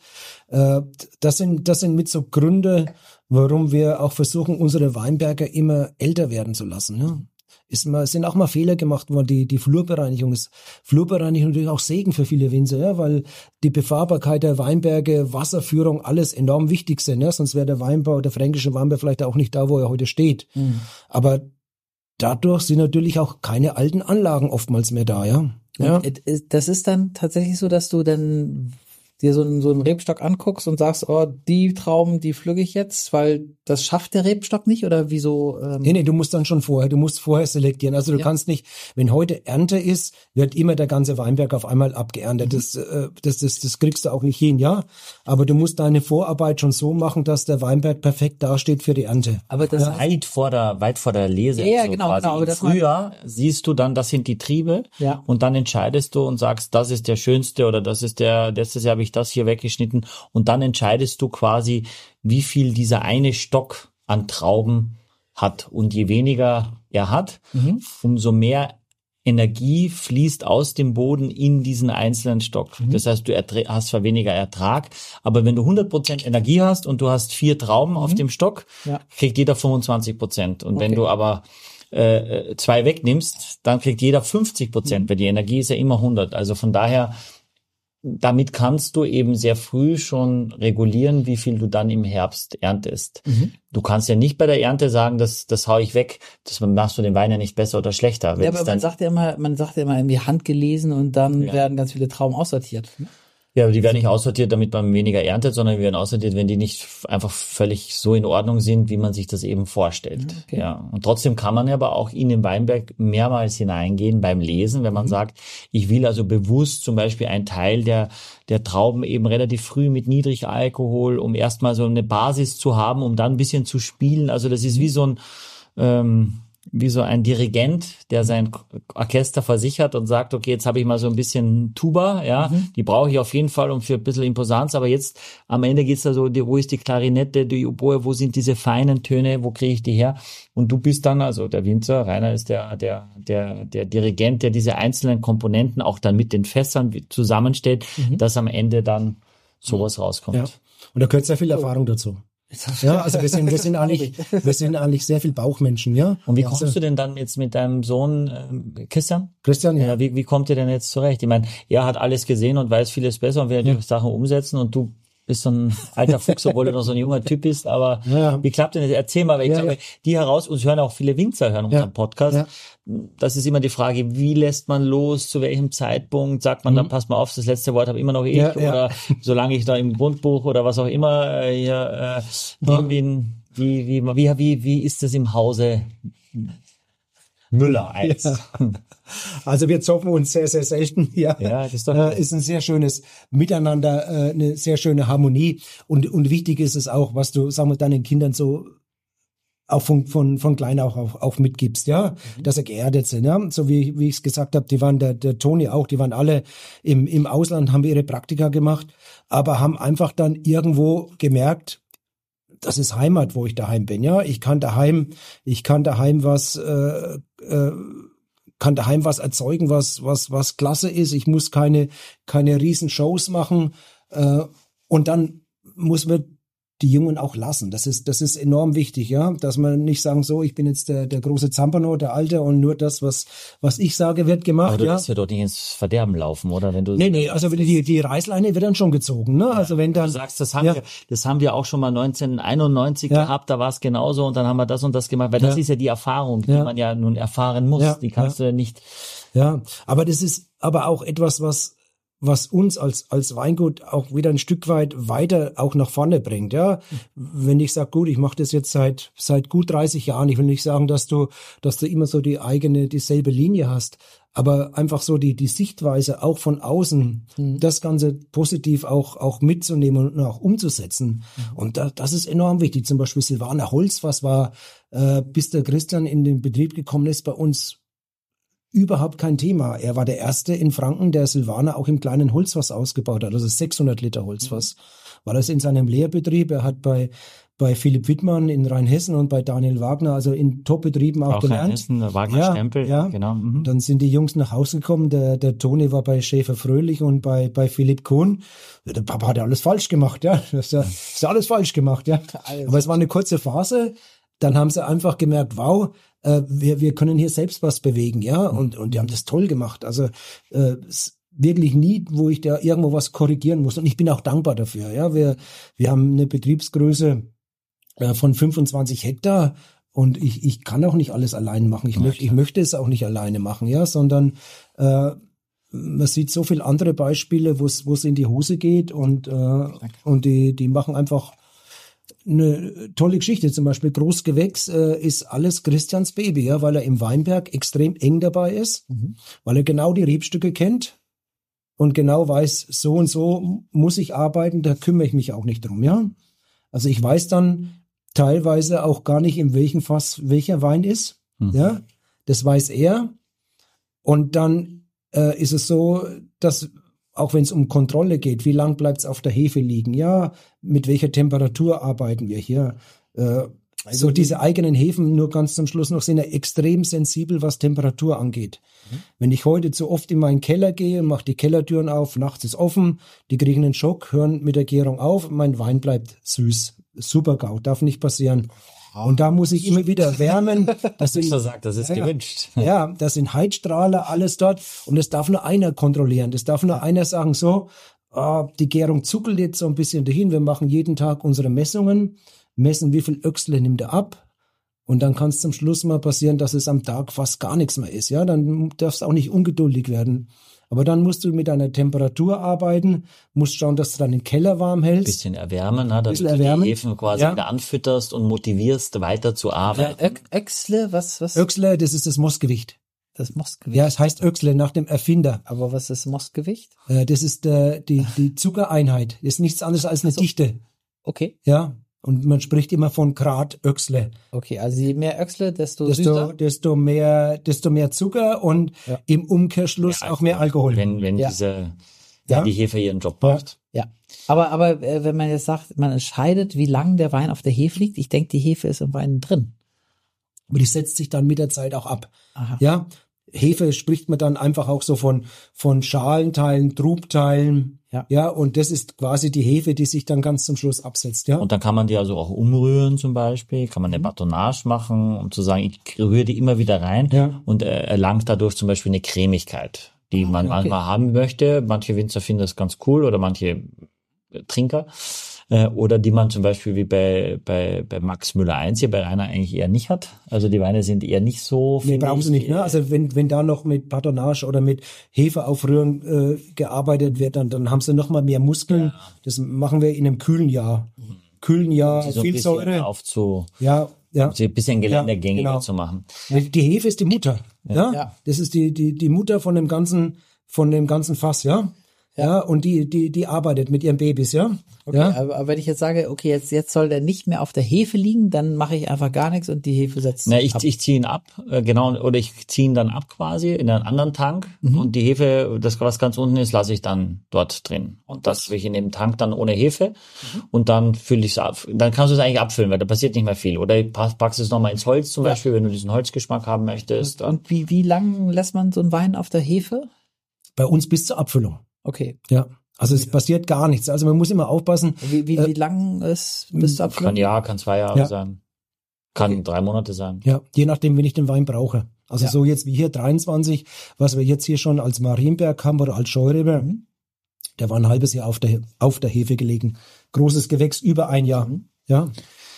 [SPEAKER 10] Das sind mit so Gründe, warum wir auch versuchen, unsere Weinberge immer älter werden zu lassen. Ne? Es sind auch mal Fehler gemacht worden. Die Flurbereinigung ist natürlich auch Segen für viele Winzer, ja, weil die Befahrbarkeit der Weinberge, Wasserführung, alles enorm wichtig sind. Ja? Sonst wäre der Weinbau, der fränkische Weinbau vielleicht auch nicht da, wo er heute steht. Aber dadurch sind natürlich auch keine alten Anlagen oftmals mehr da, ja.
[SPEAKER 8] Und das ist dann tatsächlich so, dass du dann dir so einen Rebstock anguckst und sagst, oh, die Trauben, die pflücke ich jetzt, weil das schafft der Rebstock nicht oder wieso?
[SPEAKER 10] Nee, du musst dann schon du musst vorher selektieren. Also du kannst nicht, wenn heute Ernte ist, wird immer der ganze Weinberg auf einmal abgeerntet. Das kriegst du auch nicht hin, ja. Aber du musst deine Vorarbeit schon so machen, dass der Weinberg perfekt dasteht für die Ernte.
[SPEAKER 9] Aber das weit vor der Lese.
[SPEAKER 8] Ja,
[SPEAKER 9] so
[SPEAKER 8] genau.
[SPEAKER 9] Aber
[SPEAKER 8] das
[SPEAKER 9] Frühjahr siehst du dann, das sind die Triebe.
[SPEAKER 8] Ja.
[SPEAKER 9] Und dann entscheidest du und sagst, das ist der schönste oder das ist letztes Jahr habe ich das hier weggeschnitten. Und dann entscheidest du quasi, wie viel dieser eine Stock an Trauben hat. Und je weniger er hat, umso mehr Energie fließt aus dem Boden in diesen einzelnen Stock. Das heißt, du hast zwar weniger Ertrag, aber wenn du 100% Energie hast und du hast 4 Trauben auf dem Stock, kriegt jeder 25%. Und wenn du aber 2 wegnimmst, dann kriegt jeder 50%, weil die Energie ist ja immer 100. Also von daher, damit kannst du eben sehr früh schon regulieren, wie viel du dann im Herbst erntest. Du kannst ja nicht bei der Ernte sagen, das hau ich weg, das machst du den Wein ja nicht besser oder schlechter.
[SPEAKER 8] Ja, aber man sagt ja immer irgendwie handgelesen und dann werden ganz viele Trauben aussortiert.
[SPEAKER 9] Ja, aber die werden nicht aussortiert, damit man weniger erntet, sondern die werden aussortiert, wenn die nicht einfach völlig so in Ordnung sind, wie man sich das eben vorstellt. Okay. Ja. Und trotzdem kann man ja aber auch in den Weinberg mehrmals hineingehen beim Lesen, wenn man sagt, ich will also bewusst zum Beispiel einen Teil der Trauben eben relativ früh mit niedrig Alkohol, um erstmal so eine Basis zu haben, um dann ein bisschen zu spielen. Also das ist wie so ein Dirigent, der sein Orchester versichert und sagt, okay, jetzt habe ich mal so ein bisschen Tuba, die brauche ich auf jeden Fall um für ein bisschen Imposanz, aber jetzt am Ende geht's da so, wo ist die Klarinette, die Oboe, wo sind diese feinen Töne, wo kriege ich die her? Und du bist dann, also der Winzer, Rainer ist der Dirigent, der diese einzelnen Komponenten auch dann mit den Fässern zusammenstellt, dass am Ende dann sowas rauskommt.
[SPEAKER 10] Ja. Und da gehört sehr viel Erfahrung dazu. Ja, also wir sind eigentlich sehr viel Bauchmenschen, ja.
[SPEAKER 9] Und wie kommst du denn dann jetzt mit deinem Sohn Christian,
[SPEAKER 10] ja.
[SPEAKER 9] Wie kommt ihr denn jetzt zurecht? Ich meine, er hat alles gesehen und weiß vieles besser und will die Sachen umsetzen und du bist so ein alter Fuchs, obwohl du noch so ein junger Typ bist, aber wie klappt denn das? Erzähl mal, weil ich glaube, uns hören auch viele Winzer unseren Podcast. Ja. Das ist immer die Frage, wie lässt man los, zu welchem Zeitpunkt, sagt man dann, pass mal auf, das letzte Wort habe immer noch ich oder solange ich da im Grundbuch oder was auch immer wie ist das im Hause Müller 1? Ja.
[SPEAKER 10] Also wir zoffen uns sehr, sehr selten. Ja,
[SPEAKER 9] das ist doch
[SPEAKER 10] ist ein sehr schönes Miteinander, eine sehr schöne Harmonie und wichtig ist es auch, was du, sagen wir, deinen Kindern so auch von klein auch mitgibst, dass sie geerdet sind, so wie ich es gesagt habe, die waren der Toni auch, die waren alle im Ausland, haben ihre Praktika gemacht, aber haben einfach dann irgendwo gemerkt, das ist Heimat, wo ich daheim bin, ich kann daheim was erzeugen, was klasse ist. Ich muss keine riesen Shows machen, und dann muss man die Jungen auch lassen. Das ist enorm wichtig, dass man nicht sagen, so, ich bin jetzt der große Zampano, der Alte und nur das, was ich sage, wird gemacht.
[SPEAKER 9] Aber du wirst ja dort nicht ins Verderben laufen, oder? Wenn du
[SPEAKER 10] Nee, also die Reißleine wird dann schon gezogen, ne? Also wenn dann.
[SPEAKER 9] Du sagst, das haben wir auch schon mal 1991 gehabt, da war es genauso und dann haben wir das und das gemacht, weil das ist ja die Erfahrung, die man ja nun erfahren muss, die kannst du ja nicht.
[SPEAKER 10] Ja, aber das ist aber auch etwas, was uns als Weingut auch wieder ein Stück weit weiter auch nach vorne bringt, Wenn ich sage, gut, ich mache das jetzt seit gut 30 Jahren, ich will nicht sagen, dass du immer so dieselbe Linie hast, aber einfach so die Sichtweise auch von außen, das Ganze positiv auch mitzunehmen und auch umzusetzen. Und das ist enorm wichtig. Zum Beispiel Silvaner Holzfass war, bis der Christian in den Betrieb gekommen ist, bei uns überhaupt kein Thema. Er war der Erste in Franken, der Silvaner auch im kleinen Holzfass ausgebaut hat, also 600 Liter Holzfass. War das in seinem Lehrbetrieb. Er hat bei Philipp Wittmann in Rheinhessen und bei Daniel Wagner, also in Top-Betrieben auch gelernt.
[SPEAKER 9] Rheinhessen, Wagner Stempel, genau.
[SPEAKER 10] Dann sind die Jungs nach Hause gekommen. Der Toni war bei Schäfer Fröhlich und bei Philipp Kuhn. Der Papa hat ja alles falsch gemacht, Das ist alles falsch gemacht, Aber es war eine kurze Phase. Dann haben sie einfach gemerkt, wow, wir können hier selbst was bewegen, und die haben das toll gemacht. Also wirklich nie, wo ich da irgendwo was korrigieren muss. Und ich bin auch dankbar dafür. Wir haben eine Betriebsgröße von 25 Hektar und ich kann auch nicht alles allein machen. Ich möchte es auch nicht alleine machen, sondern man sieht so viele andere Beispiele, wo es in die Hose geht und die machen einfach eine tolle Geschichte. Zum Beispiel Großgewächs ist alles Christians Baby, ja, weil er im Weinberg extrem eng dabei ist, weil er genau die Rebstücke kennt und genau weiß, so und so muss ich arbeiten, da kümmere ich mich auch nicht drum, ja. Also ich weiß dann teilweise auch gar nicht, in welchem Fass welcher Wein ist, ja. Das weiß er. Und dann ist es so, dass auch wenn es um Kontrolle geht, wie lang bleibt es auf der Hefe liegen? Ja, mit welcher Temperatur arbeiten wir hier? So diese eigenen Hefen, nur ganz zum Schluss noch, sind ja extrem sensibel, was Temperatur angeht. Wenn ich heute zu oft in meinen Keller gehe, mache die Kellertüren auf, nachts ist offen, die kriegen einen Schock, hören mit der Gärung auf, mein Wein bleibt süß. Super-GAU, darf nicht passieren. Und da muss ich immer wieder wärmen.
[SPEAKER 9] Das ist gewünscht.
[SPEAKER 10] Ja, das sind Heizstrahler, alles dort. Und das darf nur einer kontrollieren. Das darf nur einer sagen, so, die Gärung zuckelt jetzt so ein bisschen dahin. Wir machen jeden Tag unsere Messungen, messen, wie viel Öchsle nimmt er ab. Und dann kann es zum Schluss mal passieren, dass es am Tag fast gar nichts mehr ist. Ja, dann darfst du auch nicht ungeduldig werden. Aber dann musst du mit deiner Temperatur arbeiten, musst schauen, dass du dann den Keller warm hältst.
[SPEAKER 9] Bisschen erwärmen, dass du die Hefen quasi wieder anfütterst und motivierst, weiter zu arbeiten.
[SPEAKER 11] Öchsle, was?
[SPEAKER 10] Öchsle, das ist das Mostgewicht.
[SPEAKER 11] Das Mostgewicht?
[SPEAKER 10] Ja, es heißt Öchsle nach dem Erfinder.
[SPEAKER 11] Aber was ist Mostgewicht?
[SPEAKER 10] Das ist die Zuckereinheit. Das ist nichts anderes als eine Dichte.
[SPEAKER 11] Okay.
[SPEAKER 10] Ja, und man spricht immer von Grad Öchsle.
[SPEAKER 11] Okay, also je mehr Öchsle, desto süßer.
[SPEAKER 10] Desto mehr Zucker und im Umkehrschluss auch mehr Alkohol.
[SPEAKER 9] Wenn die Hefe ihren Job macht.
[SPEAKER 11] Ja. Aber wenn man jetzt sagt, man entscheidet, wie lang der Wein auf der Hefe liegt, ich denke, die Hefe ist im Wein drin.
[SPEAKER 10] Aber die setzt sich dann mit der Zeit auch ab.
[SPEAKER 11] Aha.
[SPEAKER 10] Ja, Hefe spricht man dann einfach auch so von Schalenteilen, Trubteilen. Ja, und das ist quasi die Hefe, die sich dann ganz zum Schluss absetzt. Ja.
[SPEAKER 9] Und dann kann man die also auch umrühren zum Beispiel, kann man eine Batonnage machen, um zu sagen, ich rühre die immer wieder rein und erlangt dadurch zum Beispiel eine Cremigkeit, die man manchmal haben möchte. Manche Winzer finden das ganz cool oder manche Trinker. Oder die man zum Beispiel wie bei Max Müller 1 hier bei Rainer eigentlich eher nicht hat. Also die Weine sind eher nicht so.
[SPEAKER 10] Nee, brauchen sie nicht. Ne? Also wenn da noch mit Batonnage oder mit Hefeaufrühren gearbeitet wird, dann haben sie noch mal mehr Muskeln. Ja. Das machen wir in einem kühlen Jahr. Kühlen Jahr,
[SPEAKER 9] so
[SPEAKER 10] viel Säure.
[SPEAKER 9] Ein bisschen geländegängiger zu machen.
[SPEAKER 10] Die Hefe ist die Mutter. Ja. Das ist die Mutter von dem ganzen Fass, ja. Ja, und die arbeitet mit ihren Babys, ja.
[SPEAKER 11] Okay, aber wenn ich jetzt sage, okay, jetzt soll der nicht mehr auf der Hefe liegen, dann mache ich einfach gar nichts und die Hefe setzt ab.
[SPEAKER 9] Ich ziehe ihn ab, oder ich ziehe ihn dann ab quasi in einen anderen Tank und die Hefe, das was ganz unten ist, lasse ich dann dort drin. Und das will ich in dem Tank dann ohne Hefe und dann fülle ich es ab. Dann kannst du es eigentlich abfüllen, weil da passiert nicht mehr viel. Oder packst es nochmal ins Holz zum Beispiel, wenn du diesen Holzgeschmack haben möchtest.
[SPEAKER 11] Und wie lang lässt man so einen Wein auf der Hefe?
[SPEAKER 10] Bei uns bis zur Abfüllung.
[SPEAKER 11] Okay.
[SPEAKER 10] Ja, also es passiert gar nichts. Also man muss immer aufpassen.
[SPEAKER 11] Wie lang ist bis zur Abfüllung?
[SPEAKER 9] Kann 2 Jahre sein. Kann 3 Monate sein.
[SPEAKER 10] Ja, je nachdem, wenn ich den Wein brauche. Also so jetzt wie hier 23, was wir jetzt hier schon als Marienberg haben oder als Scheurebe, der war ein halbes Jahr auf der Hefe gelegen. Großes Gewächs, über 1 Jahr. Ja.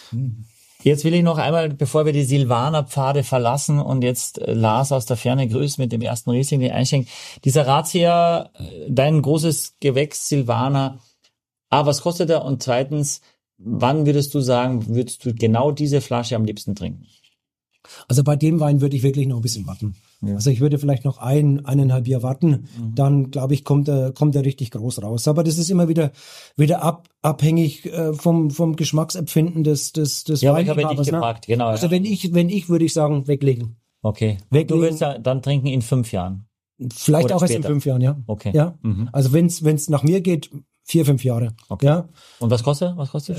[SPEAKER 9] Jetzt will ich noch einmal, bevor wir die Silvaner-Pfade verlassen und jetzt Lars aus der Ferne grüßt mit dem ersten Riesling, den einschenken. Dieser Razzia, dein großes Gewächs Silvaner, was kostet er? Und zweitens, wann würdest du sagen, würdest du genau diese Flasche am liebsten trinken?
[SPEAKER 10] Also bei dem Wein würde ich wirklich noch ein bisschen warten. Ja. Also ich würde vielleicht noch 1,5 Jahr warten, dann glaube ich, kommt er richtig groß raus. Aber das ist immer wieder abhängig vom Geschmacksempfinden des
[SPEAKER 9] Ja, aber ich habe dich gefragt, genau.
[SPEAKER 10] Also wenn ich würde ich sagen, weglegen.
[SPEAKER 9] Okay. Weglegen. Du willst ja dann trinken in 5 Jahren.
[SPEAKER 10] Vielleicht oder auch später. Erst in 5 Jahren, ja.
[SPEAKER 9] Okay.
[SPEAKER 10] Ja. Also wenn's nach mir geht, 4-5 Jahre.
[SPEAKER 9] Okay.
[SPEAKER 10] Ja.
[SPEAKER 9] Und was kostet?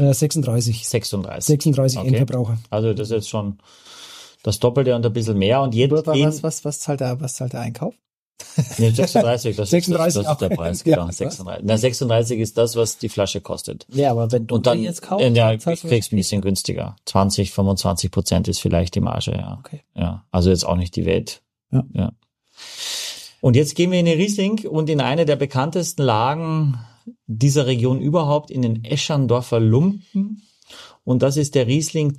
[SPEAKER 10] 36.
[SPEAKER 9] 36
[SPEAKER 10] okay. Endverbraucher.
[SPEAKER 9] Also das ist jetzt schon das Doppelte und ein bisschen mehr. Und jetzt
[SPEAKER 11] was zahlt der Einkauf?
[SPEAKER 9] Nee, 36, das ist der Preis.
[SPEAKER 10] Ja.
[SPEAKER 9] Genau, 36. 36 ist das, was die Flasche kostet.
[SPEAKER 11] Ja, aber wenn du
[SPEAKER 9] dann
[SPEAKER 11] jetzt kaufst,
[SPEAKER 9] kriegst du ein bisschen günstiger. 20-25% ist vielleicht die Marge, ja.
[SPEAKER 11] Okay.
[SPEAKER 9] Ja, also jetzt auch nicht die Welt.
[SPEAKER 11] Ja.
[SPEAKER 9] Und jetzt gehen wir in den Riesling und in eine der bekanntesten Lagen dieser Region überhaupt, in den Eschandorfer Lumpen. Und das ist der Riesling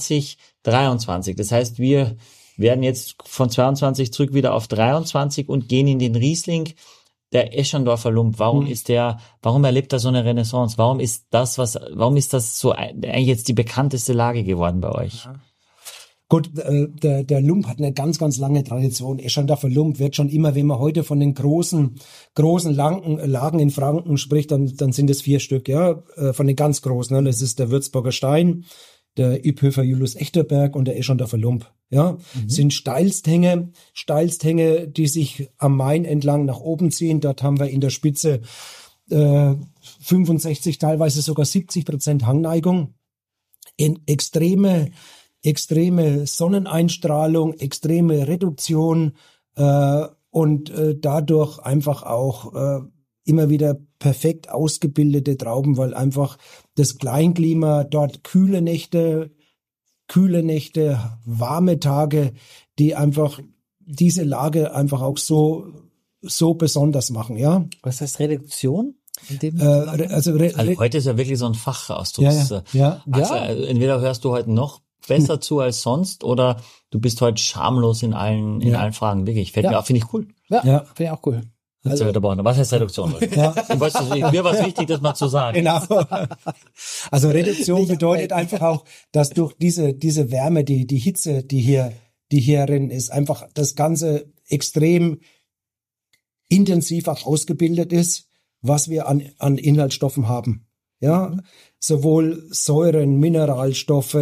[SPEAKER 9] 2023. Das heißt, wir werden jetzt von 22 zurück wieder auf 23 und gehen in den Riesling der Eschendorfer Lump, warum erlebt er so eine Renaissance? Warum ist das so eigentlich jetzt die bekannteste Lage geworden bei euch?
[SPEAKER 10] Ja. Gut, der Lump hat eine ganz, ganz lange Tradition. Eschendorfer Lump wird schon immer, wenn man heute von den großen Lagen in Franken spricht, dann sind es 4 Stück, ja, von den ganz großen. Ne? Das ist der Würzburger Stein, der Yphöfer Julius Echterberg und der Eschendorfer Lump. Ja, sind Steilsthänge, die sich am Main entlang nach oben ziehen. Dort haben wir in der Spitze 65, teilweise sogar 70% Hangneigung. In extreme Sonneneinstrahlung, extreme Reduktion und dadurch einfach auch immer wieder perfekt ausgebildete Trauben, weil einfach das Kleinklima dort kühle Nächte, warme Tage, die einfach diese Lage einfach auch so besonders machen, ja.
[SPEAKER 11] Was heißt Reduktion?
[SPEAKER 9] Also heute ist ja wirklich so ein Fachausdruck.
[SPEAKER 10] Ja.
[SPEAKER 9] Also entweder hörst du heute noch besser zu als sonst oder du bist heute schamlos in allen Fragen. Wirklich, finde ich cool.
[SPEAKER 11] Ja, finde ich auch cool.
[SPEAKER 9] Also, was heißt Reduktion?
[SPEAKER 10] Ja.
[SPEAKER 9] Mir war es wichtig, das mal zu sagen.
[SPEAKER 10] Genau. Also Reduktion bedeutet einfach auch, dass durch diese Wärme, die Hitze, die hier drin ist, einfach das Ganze extrem intensiv auch ausgebildet ist, was wir an Inhaltsstoffen haben. Ja, sowohl Säuren, Mineralstoffe,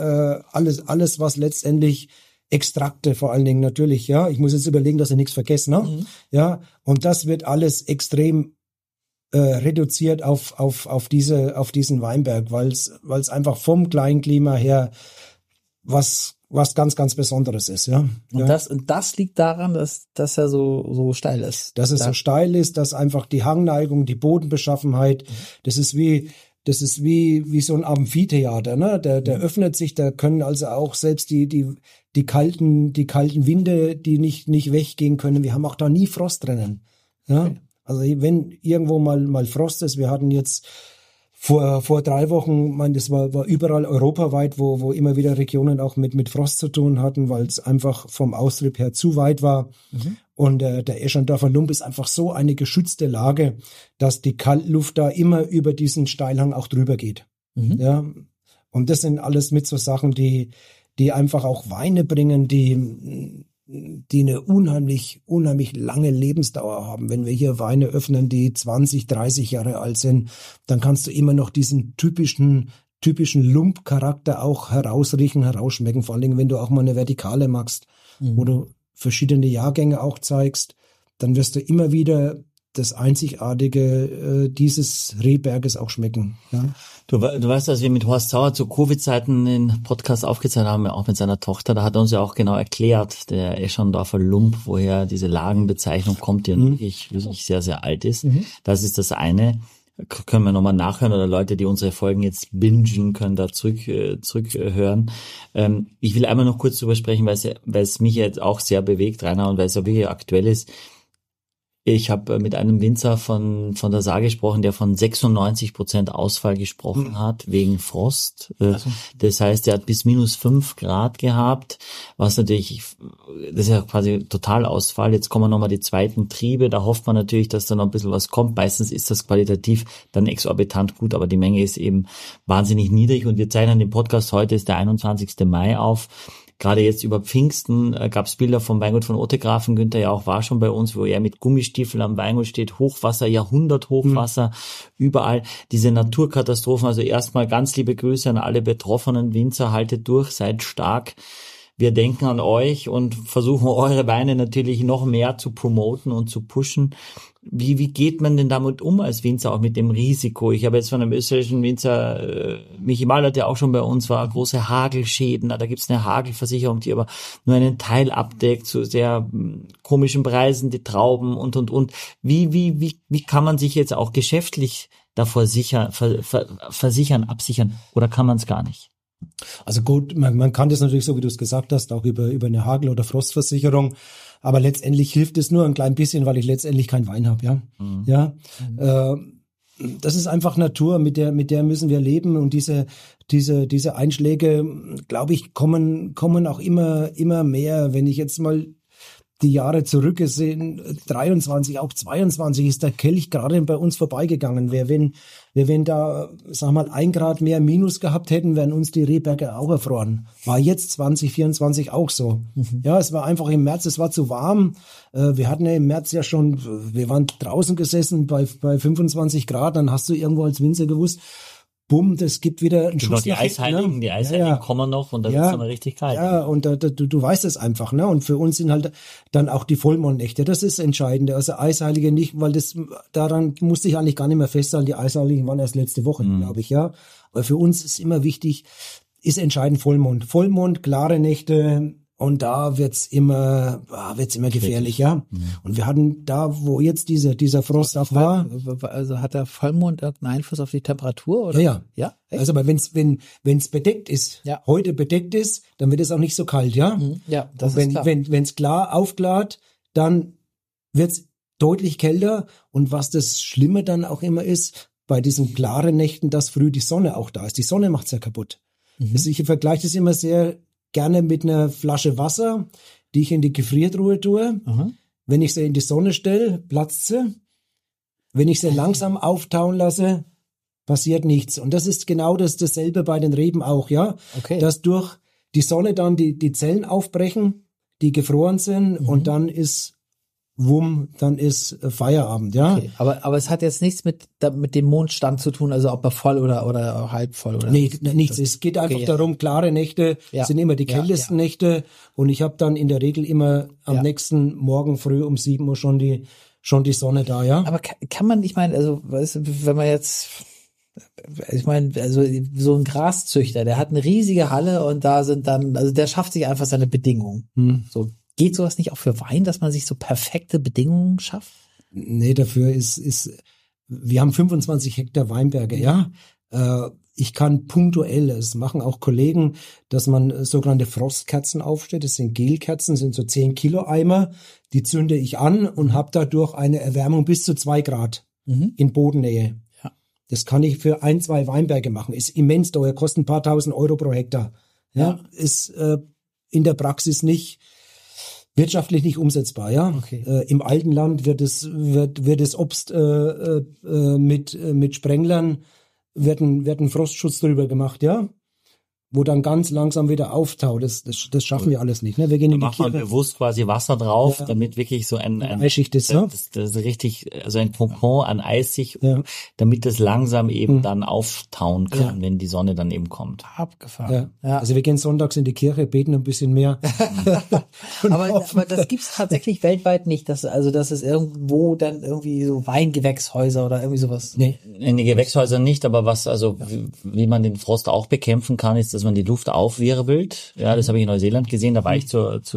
[SPEAKER 10] alles, was letztendlich Extrakte vor allen Dingen natürlich, ja. Ich muss jetzt überlegen, dass ich nichts vergesse, ne? Ja, und das wird alles extrem reduziert auf diesen Weinberg, weil es einfach vom Kleinklima her was ganz, ganz Besonderes ist, ja.
[SPEAKER 11] Und das liegt daran, dass er so steil ist.
[SPEAKER 10] Dass es so steil ist, dass einfach die Hangneigung, die Bodenbeschaffenheit, das ist wie so ein Amphitheater, ne? Der öffnet sich, da können also auch selbst die kalten Winde, die nicht weggehen können. Wir haben auch da nie Frost drinnen. Ja? Okay. Also wenn irgendwo mal Frost ist, wir hatten jetzt vor 3 Wochen, das war überall europaweit, wo immer wieder Regionen auch mit Frost zu tun hatten, weil es einfach vom Austrieb her zu weit war. Und der Eschendorfer Lump ist einfach so eine geschützte Lage, dass die Kaltluft da immer über diesen Steilhang auch drüber geht. Ja. Und das sind alles mit so Sachen, die einfach auch Weine bringen, die eine unheimlich lange Lebensdauer haben. Wenn wir hier Weine öffnen, die 20, 30 Jahre alt sind, dann kannst du immer noch diesen typischen Lump-Charakter auch herausriechen, herausschmecken. Vor allen Dingen, wenn du auch mal eine Vertikale machst, wo du verschiedene Jahrgänge auch zeigst, dann wirst du immer wieder das Einzigartige dieses Rehberges auch schmecken. Ja?
[SPEAKER 9] Du weißt, dass wir mit Horst Sauer zu Covid-Zeiten den Podcast aufgezeichnet haben, auch mit seiner Tochter. Da hat er uns ja auch genau erklärt, der Eschendorfer Lump, woher diese Lagenbezeichnung kommt, die wirklich sehr, sehr alt ist. Das ist das eine. Können wir nochmal nachhören oder Leute, die unsere Folgen jetzt bingen, können da zurückhören. Ich will einmal noch kurz drüber sprechen, weil es mich jetzt auch sehr bewegt, Rainer, und weil es ja wirklich aktuell ist. Ich habe mit einem Winzer von der Saar gesprochen, der von 96% Ausfall gesprochen hat, wegen Frost. Das heißt, er hat bis -5 Grad gehabt, was natürlich, das ist ja quasi Totalausfall. Jetzt kommen nochmal die zweiten Triebe, da hofft man natürlich, dass da noch ein bisschen was kommt. Meistens ist das qualitativ dann exorbitant gut, aber die Menge ist eben wahnsinnig niedrig und wir zeichnen den Podcast, heute ist der 21. Mai auf. Gerade jetzt über Pfingsten gab es Bilder vom Weingut von Ottegrafen. Günther ja auch war schon bei uns, wo er mit Gummistiefeln am Weingut steht. Hochwasser, Jahrhunderthochwasser, überall diese Naturkatastrophen. Also erstmal ganz liebe Grüße an alle betroffenen Winzer. Haltet durch, seid stark. Wir denken an euch und versuchen eure Weine natürlich noch mehr zu promoten und zu pushen. Wie geht man denn damit um als Winzer, auch mit dem Risiko? Ich habe jetzt von einem österreichischen Winzer, Michi Mahler, der auch schon bei uns war, große Hagelschäden. Da gibt's eine Hagelversicherung, die aber nur einen Teil abdeckt, zu sehr komischen Preisen, die Trauben und. Wie kann man sich jetzt auch geschäftlich davor absichern oder kann man es gar nicht?
[SPEAKER 10] Also gut, man kann das natürlich, so wie du es gesagt hast, auch über eine Hagel- oder Frostversicherung, aber letztendlich hilft es nur ein klein bisschen, weil ich letztendlich keinen Wein habe, ja. Ja, das ist einfach Natur, mit der müssen wir leben und diese Einschläge, glaube ich, kommen auch immer mehr. Wenn ich jetzt mal die Jahre zurück sind, 23, auch 22, ist der Kelch gerade bei uns vorbeigegangen. Wenn da, sag mal, 1 Grad mehr Minus gehabt hätten, wären uns die Rehberge auch erfroren. War jetzt 2024 auch so. Ja, es war einfach im März, es war zu warm. Wir hatten ja im März ja schon, wir waren draußen gesessen bei 25 Grad, dann hast du irgendwo als Winzer gewusst, bumm, das gibt wieder einen Schuss.
[SPEAKER 9] Die Eisheiligen, die Eisheiligen kommen noch und da wird's dann richtig kalt.
[SPEAKER 10] Ja, und du weißt es einfach, ne? Und für uns sind halt dann auch die Vollmondnächte, das ist entscheidend. Also Eisheilige nicht, weil daran musste ich eigentlich gar nicht mehr festhalten, die Eisheiligen waren erst letzte Woche, glaube ich, ja. Aber für uns ist immer wichtig, ist entscheidend Vollmond. Vollmond, klare Nächte, und da wird's immer gefährlich, ja. Und wir hatten da, wo jetzt dieser Frost auch war.
[SPEAKER 11] Also hat der Vollmond irgendeinen Einfluss auf die Temperatur, oder?
[SPEAKER 10] Ja.
[SPEAKER 11] Echt?
[SPEAKER 10] Also, aber wenn's bedeckt ist, heute bedeckt ist, dann wird es auch nicht so kalt, ja.
[SPEAKER 11] Ja, das
[SPEAKER 10] und
[SPEAKER 11] ist klar.
[SPEAKER 10] Wenn's klar aufklart, dann wird's deutlich kälter. Und was das Schlimme dann auch immer ist, bei diesen klaren Nächten, dass früh die Sonne auch da ist. Die Sonne macht's ja kaputt. Also ich vergleiche das immer sehr gerne mit einer Flasche Wasser, die ich in die Gefriertruhe tue. Wenn ich sie in die Sonne stelle, platzt sie. Wenn ich sie langsam auftauen lasse, passiert nichts. Und das ist genau dasselbe bei den Reben auch, ja.
[SPEAKER 11] Okay.
[SPEAKER 10] Dass durch die Sonne dann die Zellen aufbrechen, die gefroren sind, und dann ist dann ist Feierabend, ja.
[SPEAKER 11] Okay. Aber es hat jetzt nichts mit dem Mondstand zu tun, also ob er voll oder halb voll oder.
[SPEAKER 10] Nee, nichts. Es geht einfach darum, klare Nächte sind immer die kältesten Nächte, und ich habe dann in der Regel immer am nächsten Morgen früh um 7 Uhr schon die Sonne da, ja.
[SPEAKER 11] Aber kann man, ich meine, also weißt du, wenn man jetzt, ich meine, also so ein Graszüchter, der hat eine riesige Halle und da sind dann, also der schafft sich einfach seine Bedingungen. So. Geht sowas nicht auch für Wein, dass man sich so perfekte Bedingungen schafft?
[SPEAKER 10] Nee, dafür wir haben 25 Hektar Weinberge, ja. Ich kann punktuell, das machen auch Kollegen, dass man sogenannte Frostkerzen aufstellt. Das sind Gelkerzen, sind so 10 Kilo Eimer. Die zünde ich an und habe dadurch eine Erwärmung bis zu 2 Grad in Bodennähe. Ja. Das kann ich für 1, 2 Weinberge machen. Ist immens teuer, kostet ein paar tausend Euro pro Hektar. Ja. Ist in der Praxis wirtschaftlich nicht umsetzbar, ja.
[SPEAKER 11] Okay.
[SPEAKER 10] Im Alpenland wird das Obst mit Sprenglern wird ein Frostschutz drüber gemacht, ja. Wo dann ganz langsam wieder auftaut. Das schaffen wir alles nicht, ne? Wir gehen in die
[SPEAKER 9] Kirche. Man bewusst quasi Wasser drauf, damit wirklich so ein
[SPEAKER 10] Eisschicht ist, ne?
[SPEAKER 9] Das richtig, also ein Kokon an Eisschicht, damit das langsam eben dann auftauen kann, wenn die Sonne dann eben kommt.
[SPEAKER 11] Abgefahren.
[SPEAKER 10] Ja. Also wir gehen sonntags in die Kirche, beten ein bisschen mehr.
[SPEAKER 11] aber das gibt's tatsächlich weltweit nicht, dass es irgendwo dann irgendwie so Weingewächshäuser oder irgendwie sowas.
[SPEAKER 9] Nee, in die Gewächshäuser nicht, aber wie man den Frost auch bekämpfen kann, ist, dass man die Luft aufwirbelt. Ja, das habe ich in Neuseeland gesehen. Da war ich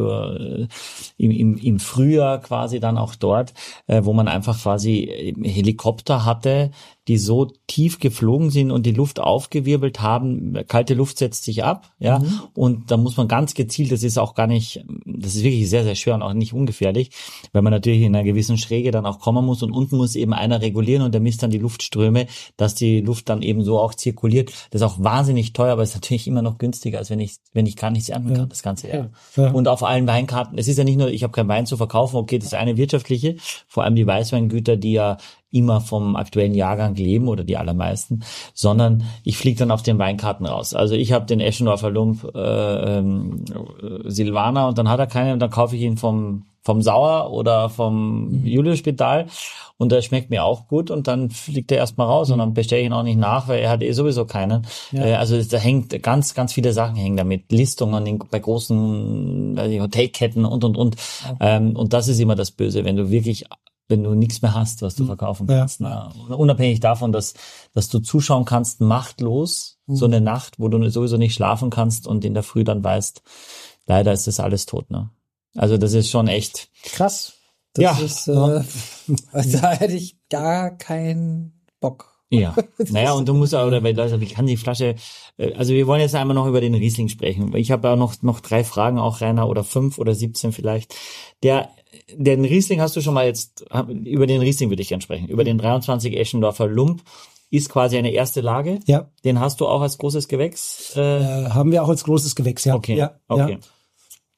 [SPEAKER 9] im Frühjahr quasi dann auch dort, wo man einfach quasi Helikopter hatte, die so tief geflogen sind und die Luft aufgewirbelt haben. Kalte Luft setzt sich ab, ja. Und da muss man ganz gezielt, das ist wirklich sehr, sehr schwer und auch nicht ungefährlich, weil man natürlich in einer gewissen Schräge dann auch kommen muss und unten muss eben einer regulieren und der misst dann die Luftströme, dass die Luft dann eben so auch zirkuliert. Das ist auch wahnsinnig teuer, aber ist natürlich immer noch günstiger, als wenn ich gar nichts ernten kann, das ganze Jahr. Ja. Und auf allen Weinkarten, es ist ja nicht nur, ich habe keinen Wein zu verkaufen, okay, das ist eine wirtschaftliche, vor allem die Weißweingüter, die ja immer vom aktuellen Jahrgang leben oder die allermeisten, sondern ich fliege dann auf den Weinkarten raus. Also ich habe den Eschendorfer Lump Silvaner und dann hat er keine und dann kaufe ich ihn vom Sauer oder vom Julius-Spital und der schmeckt mir auch gut und dann fliegt er erstmal raus und dann bestelle ich ihn auch nicht nach, weil er hat sowieso keinen. Ja. Also da hängt ganz, ganz viele Sachen hängen damit. Listungen bei großen Hotelketten und. Und das ist immer das Böse, wenn du nichts mehr hast, was du verkaufen kannst. Ja. Unabhängig davon, dass du zuschauen kannst, machtlos, so eine Nacht, wo du sowieso nicht schlafen kannst und in der Früh dann weißt, leider ist das alles tot, ne? Also das ist schon echt
[SPEAKER 11] krass. Das ist, da hätte ich gar keinen Bock.
[SPEAKER 9] Ja, naja, und du musst auch, wie kann die Flasche, also wir wollen jetzt einmal noch über den Riesling sprechen. Ich habe auch noch 3 Fragen, auch Rainer, oder 5 oder 17 vielleicht. Den Riesling hast du schon mal über den Riesling würde ich gerne sprechen, über den 23 Eschendorfer Lump. Ist quasi eine erste Lage.
[SPEAKER 10] Ja.
[SPEAKER 9] Den hast du auch als großes Gewächs?
[SPEAKER 10] Haben wir auch als großes Gewächs, ja.
[SPEAKER 9] Okay.
[SPEAKER 10] Ja.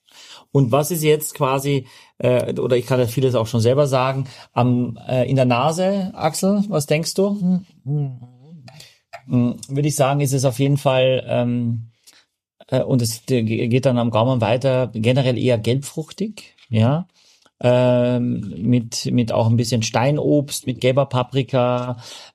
[SPEAKER 9] Und was ist jetzt quasi, oder ich kann das vieles auch schon selber sagen, in der Nase, Axel, was denkst du? Würde ich sagen, ist es auf jeden Fall, und es geht dann am Gaumen weiter, generell eher gelbfruchtig, ja, mit auch ein bisschen Steinobst, mit gelber Paprika.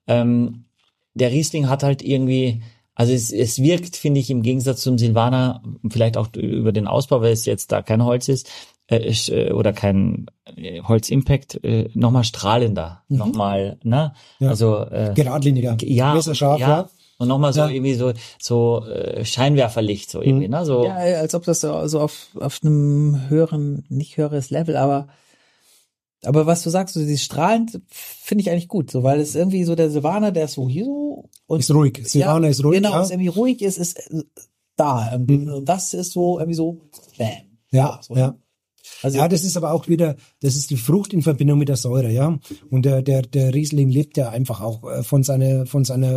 [SPEAKER 9] Der Riesling hat halt irgendwie, also es wirkt, finde ich, im Gegensatz zum Silvaner, vielleicht auch über den Ausbau, weil es jetzt da kein Holz ist, oder kein Holzimpact, nochmal strahlender, nochmal, ne?
[SPEAKER 10] Ja.
[SPEAKER 9] Also
[SPEAKER 10] geradliniger, messerscharf, ja.
[SPEAKER 9] Und nochmal so irgendwie so Scheinwerferlicht, so irgendwie, ne? So.
[SPEAKER 11] Ja, als ob das so auf einem nicht höheres Level, aber was du sagst, so dieses strahlend, finde ich eigentlich gut, so, weil es irgendwie so der Silvaner, der ist so hier so. Und
[SPEAKER 10] ist ruhig. Silvaner ist ruhig.
[SPEAKER 11] Genau, ist irgendwie ruhig, ist da. Und das ist so irgendwie so, bam.
[SPEAKER 10] Ja,
[SPEAKER 11] so.
[SPEAKER 10] ja. Also, ja, das ist aber auch wieder, das ist die Frucht in Verbindung mit der Säure, ja. Und der Riesling lebt ja einfach auch von seiner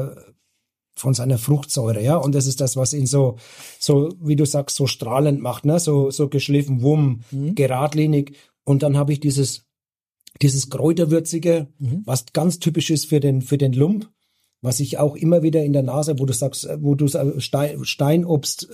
[SPEAKER 10] Fruchtsäure, ja. Und das ist das, was ihn so, wie du sagst, so strahlend macht, ne, so geschliffen, wumm, geradlinig. Und dann habe ich dieses Kräuterwürzige, was ganz typisch ist für den Lump, was ich auch immer wieder in der Nase, wo du sagst, Steinobst,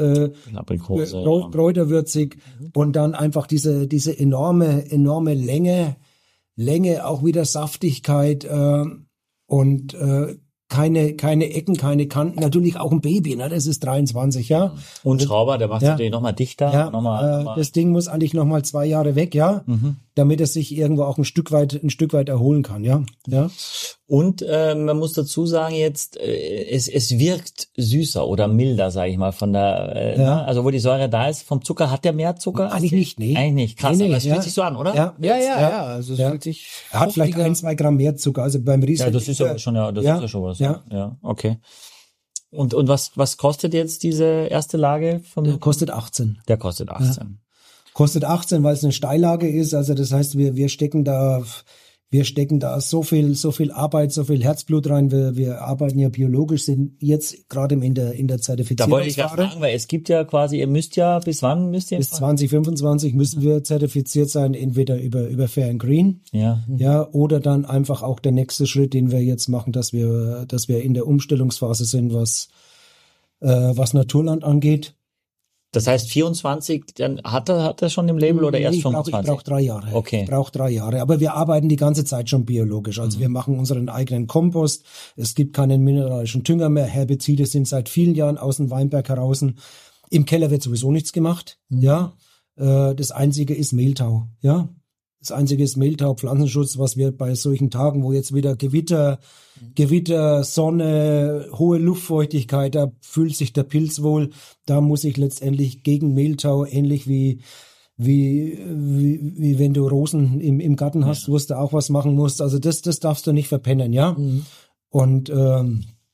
[SPEAKER 10] Kräuterwürzig und dann einfach diese enorme Länge, auch wieder Saftigkeit und keine Ecken, keine Kanten, natürlich auch ein Baby, ne? Das ist 23, ja.
[SPEAKER 9] Und Schrauber, der macht es natürlich nochmal dichter.
[SPEAKER 10] Ja, nochmal. Das Ding muss eigentlich nochmal 2 Jahre weg, ja, damit es sich irgendwo auch ein Stück weit erholen kann, ja.
[SPEAKER 9] Und man muss dazu sagen jetzt, es wirkt süßer oder milder, sage ich mal, von der, also wo die Säure da ist, vom Zucker, hat der mehr Zucker?
[SPEAKER 10] Eigentlich nicht, nee.
[SPEAKER 9] Eigentlich nicht, krass, aber es fühlt sich so an, oder?
[SPEAKER 11] Ja, also es fühlt sich
[SPEAKER 10] er hat vielleicht 1-2 Gramm mehr Zucker, also beim Riesling.
[SPEAKER 9] Ja, das ist ja schon, ist ja schon was. Ja, okay. Und was kostet jetzt diese erste Lage?
[SPEAKER 10] Der kostet 18.
[SPEAKER 9] Der kostet 18.
[SPEAKER 10] Ja. Kostet 18, weil es eine Steillage ist, also das heißt, wir stecken da so viel Arbeit, so viel Herzblut rein. Wir arbeiten ja biologisch, sind jetzt gerade in der Zertifizierungsphase.
[SPEAKER 9] Da wollte ich gerade fragen, weil es gibt ja quasi, ihr müsst ja, bis wann müsst ihr?
[SPEAKER 10] Bis 2025 müssen wir zertifiziert sein, entweder über Fair and Green, ja, oder dann einfach auch der nächste Schritt, den wir jetzt machen, dass wir in der Umstellungsphase sind, was Naturland angeht.
[SPEAKER 9] Das heißt 24, dann hat er schon im Label oder erst 25?
[SPEAKER 10] Ich brauche 3 Jahre.
[SPEAKER 9] Okay.
[SPEAKER 10] Ich brauche 3 Jahre. Aber wir arbeiten die ganze Zeit schon biologisch. Also wir machen unseren eigenen Kompost. Es gibt keinen mineralischen Dünger mehr. Herbizide sind seit vielen Jahren aus dem Weinberg heraus. Im Keller wird sowieso nichts gemacht. Ja. Das Einzige ist Mehltau. Ja. Das Einzige ist Mehltau, Pflanzenschutz, was wir bei solchen Tagen, wo jetzt wieder Gewitter, Sonne, hohe Luftfeuchtigkeit, da fühlt sich der Pilz wohl. Da muss ich letztendlich gegen Mehltau, ähnlich wie wenn du Rosen im Garten hast, wo du auch was machen musst. Also das darfst du nicht verpennen, ja. Und da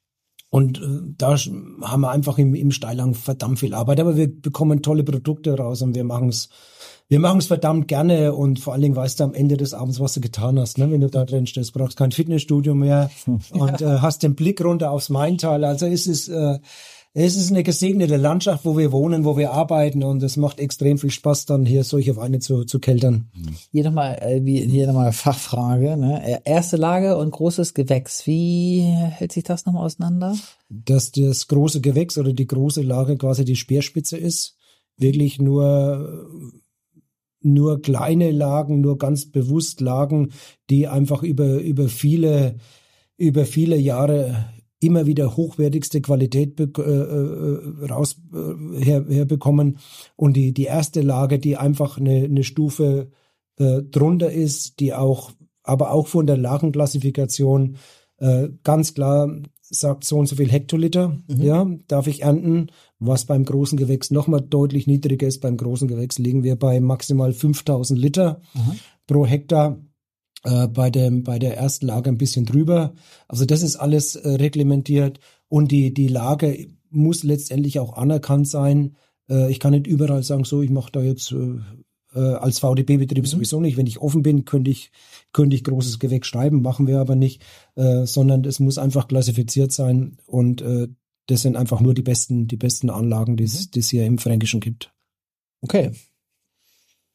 [SPEAKER 10] haben wir einfach im Steillagen verdammt viel Arbeit, aber wir bekommen tolle Produkte raus und wir machen es verdammt gerne und vor allen Dingen weißt du am Ende des Abends, was du getan hast, ne? Wenn du da drin stehst, brauchst kein Fitnessstudio mehr und hast den Blick runter aufs Maintal. Also es ist eine gesegnete Landschaft, wo wir wohnen, wo wir arbeiten und es macht extrem viel Spaß, dann hier solche Weine zu keltern.
[SPEAKER 11] Hier nochmal Fachfrage, ne? Erste Lage und großes Gewächs. Wie hält sich das nochmal auseinander?
[SPEAKER 10] Dass das große Gewächs oder die große Lage quasi die Speerspitze ist. Wirklich nur kleine Lagen, nur ganz bewusst Lagen, die einfach über viele Jahre immer wieder hochwertigste Qualität herbekommen. Und die erste Lage, die einfach eine Stufe drunter ist, die aber auch von der Lagenklassifikation ganz klar sagt, so und so viel Hektoliter, darf ich ernten, was beim großen Gewächs nochmal deutlich niedriger ist. Beim großen Gewächs liegen wir bei maximal 5.000 Liter pro Hektar. Bei der ersten Lage ein bisschen drüber. Also das ist alles reglementiert und die Lage muss letztendlich auch anerkannt sein. Ich kann nicht überall sagen, so, ich mache da jetzt als VDP-Betrieb sowieso nicht. Wenn ich offen bin, könnte ich großes Gewächs schreiben, machen wir aber nicht, sondern es muss einfach klassifiziert sein und das sind einfach nur die besten Anlagen, die es hier im Fränkischen gibt.
[SPEAKER 11] Okay.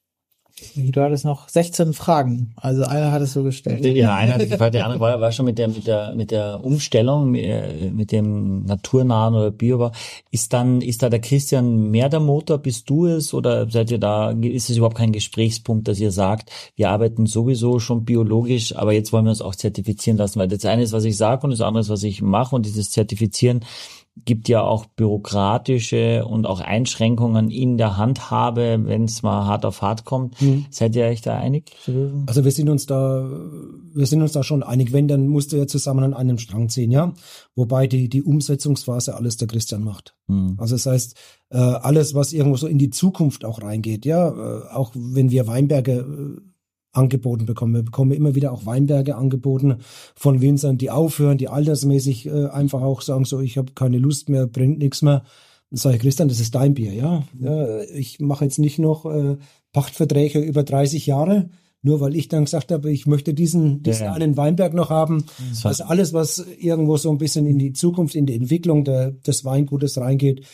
[SPEAKER 11] Du hattest noch 16 Fragen. Also einer hattest du gestellt.
[SPEAKER 9] Ja, einer hat gefragt, der andere war schon mit der Umstellung, mit dem naturnahen oder Biobau. Ist da der Christian mehr der Motor? Bist du es? Oder seid ihr da, ist es überhaupt kein Gesprächspunkt, dass ihr sagt, wir arbeiten sowieso schon biologisch, aber jetzt wollen wir uns auch zertifizieren lassen? Weil das eine ist, was ich sage und das andere ist, was ich mache, und dieses Zertifizieren gibt ja auch bürokratische und auch Einschränkungen in der Handhabe, wenn es mal hart auf hart kommt. Seid ihr euch da einig?
[SPEAKER 10] Also wir sind uns da schon einig. Wenn, dann musst du ja zusammen an einem Strang ziehen, ja. Wobei die Umsetzungsphase alles der Christian macht. Also das heißt, alles, was irgendwo so in die Zukunft auch reingeht, ja, auch wenn wir Weinberge angeboten bekommen. Wir bekommen immer wieder auch Weinberge angeboten von Winzern, die aufhören, die altersmäßig einfach auch sagen, so, ich habe keine Lust mehr, bringt nichts mehr. Dann sage ich, Christian, das ist dein Bier, ja. Ich mache jetzt nicht noch Pachtverträge über 30 Jahre, nur weil ich dann gesagt habe, ich möchte diesen einen Weinberg noch haben. Also alles, was irgendwo so ein bisschen in die Zukunft, in die Entwicklung des Weingutes reingeht,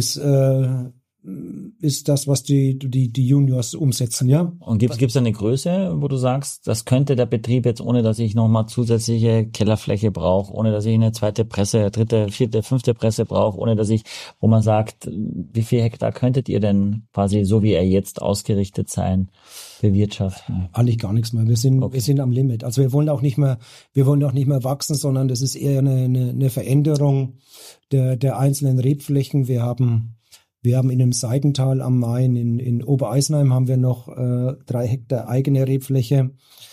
[SPEAKER 10] ist das, was die Juniors umsetzen, ja.
[SPEAKER 9] Und gibt's eine Größe, wo du sagst, das könnte der Betrieb jetzt, ohne dass ich nochmal zusätzliche Kellerfläche brauche, ohne dass ich eine zweite Presse, dritte, vierte, fünfte Presse brauche, ohne dass wo man sagt, wie viel Hektar könntet ihr denn quasi, so wie er jetzt ausgerichtet sein, bewirtschaften?
[SPEAKER 10] Eigentlich gar nichts mehr. Wir sind am Limit. Also wir wollen auch nicht mehr wachsen, sondern das ist eher eine Veränderung der einzelnen Rebflächen. Wir haben in dem Seidental am Main, in Obereisenheim haben wir noch 3 Hektar eigene Rebfläche.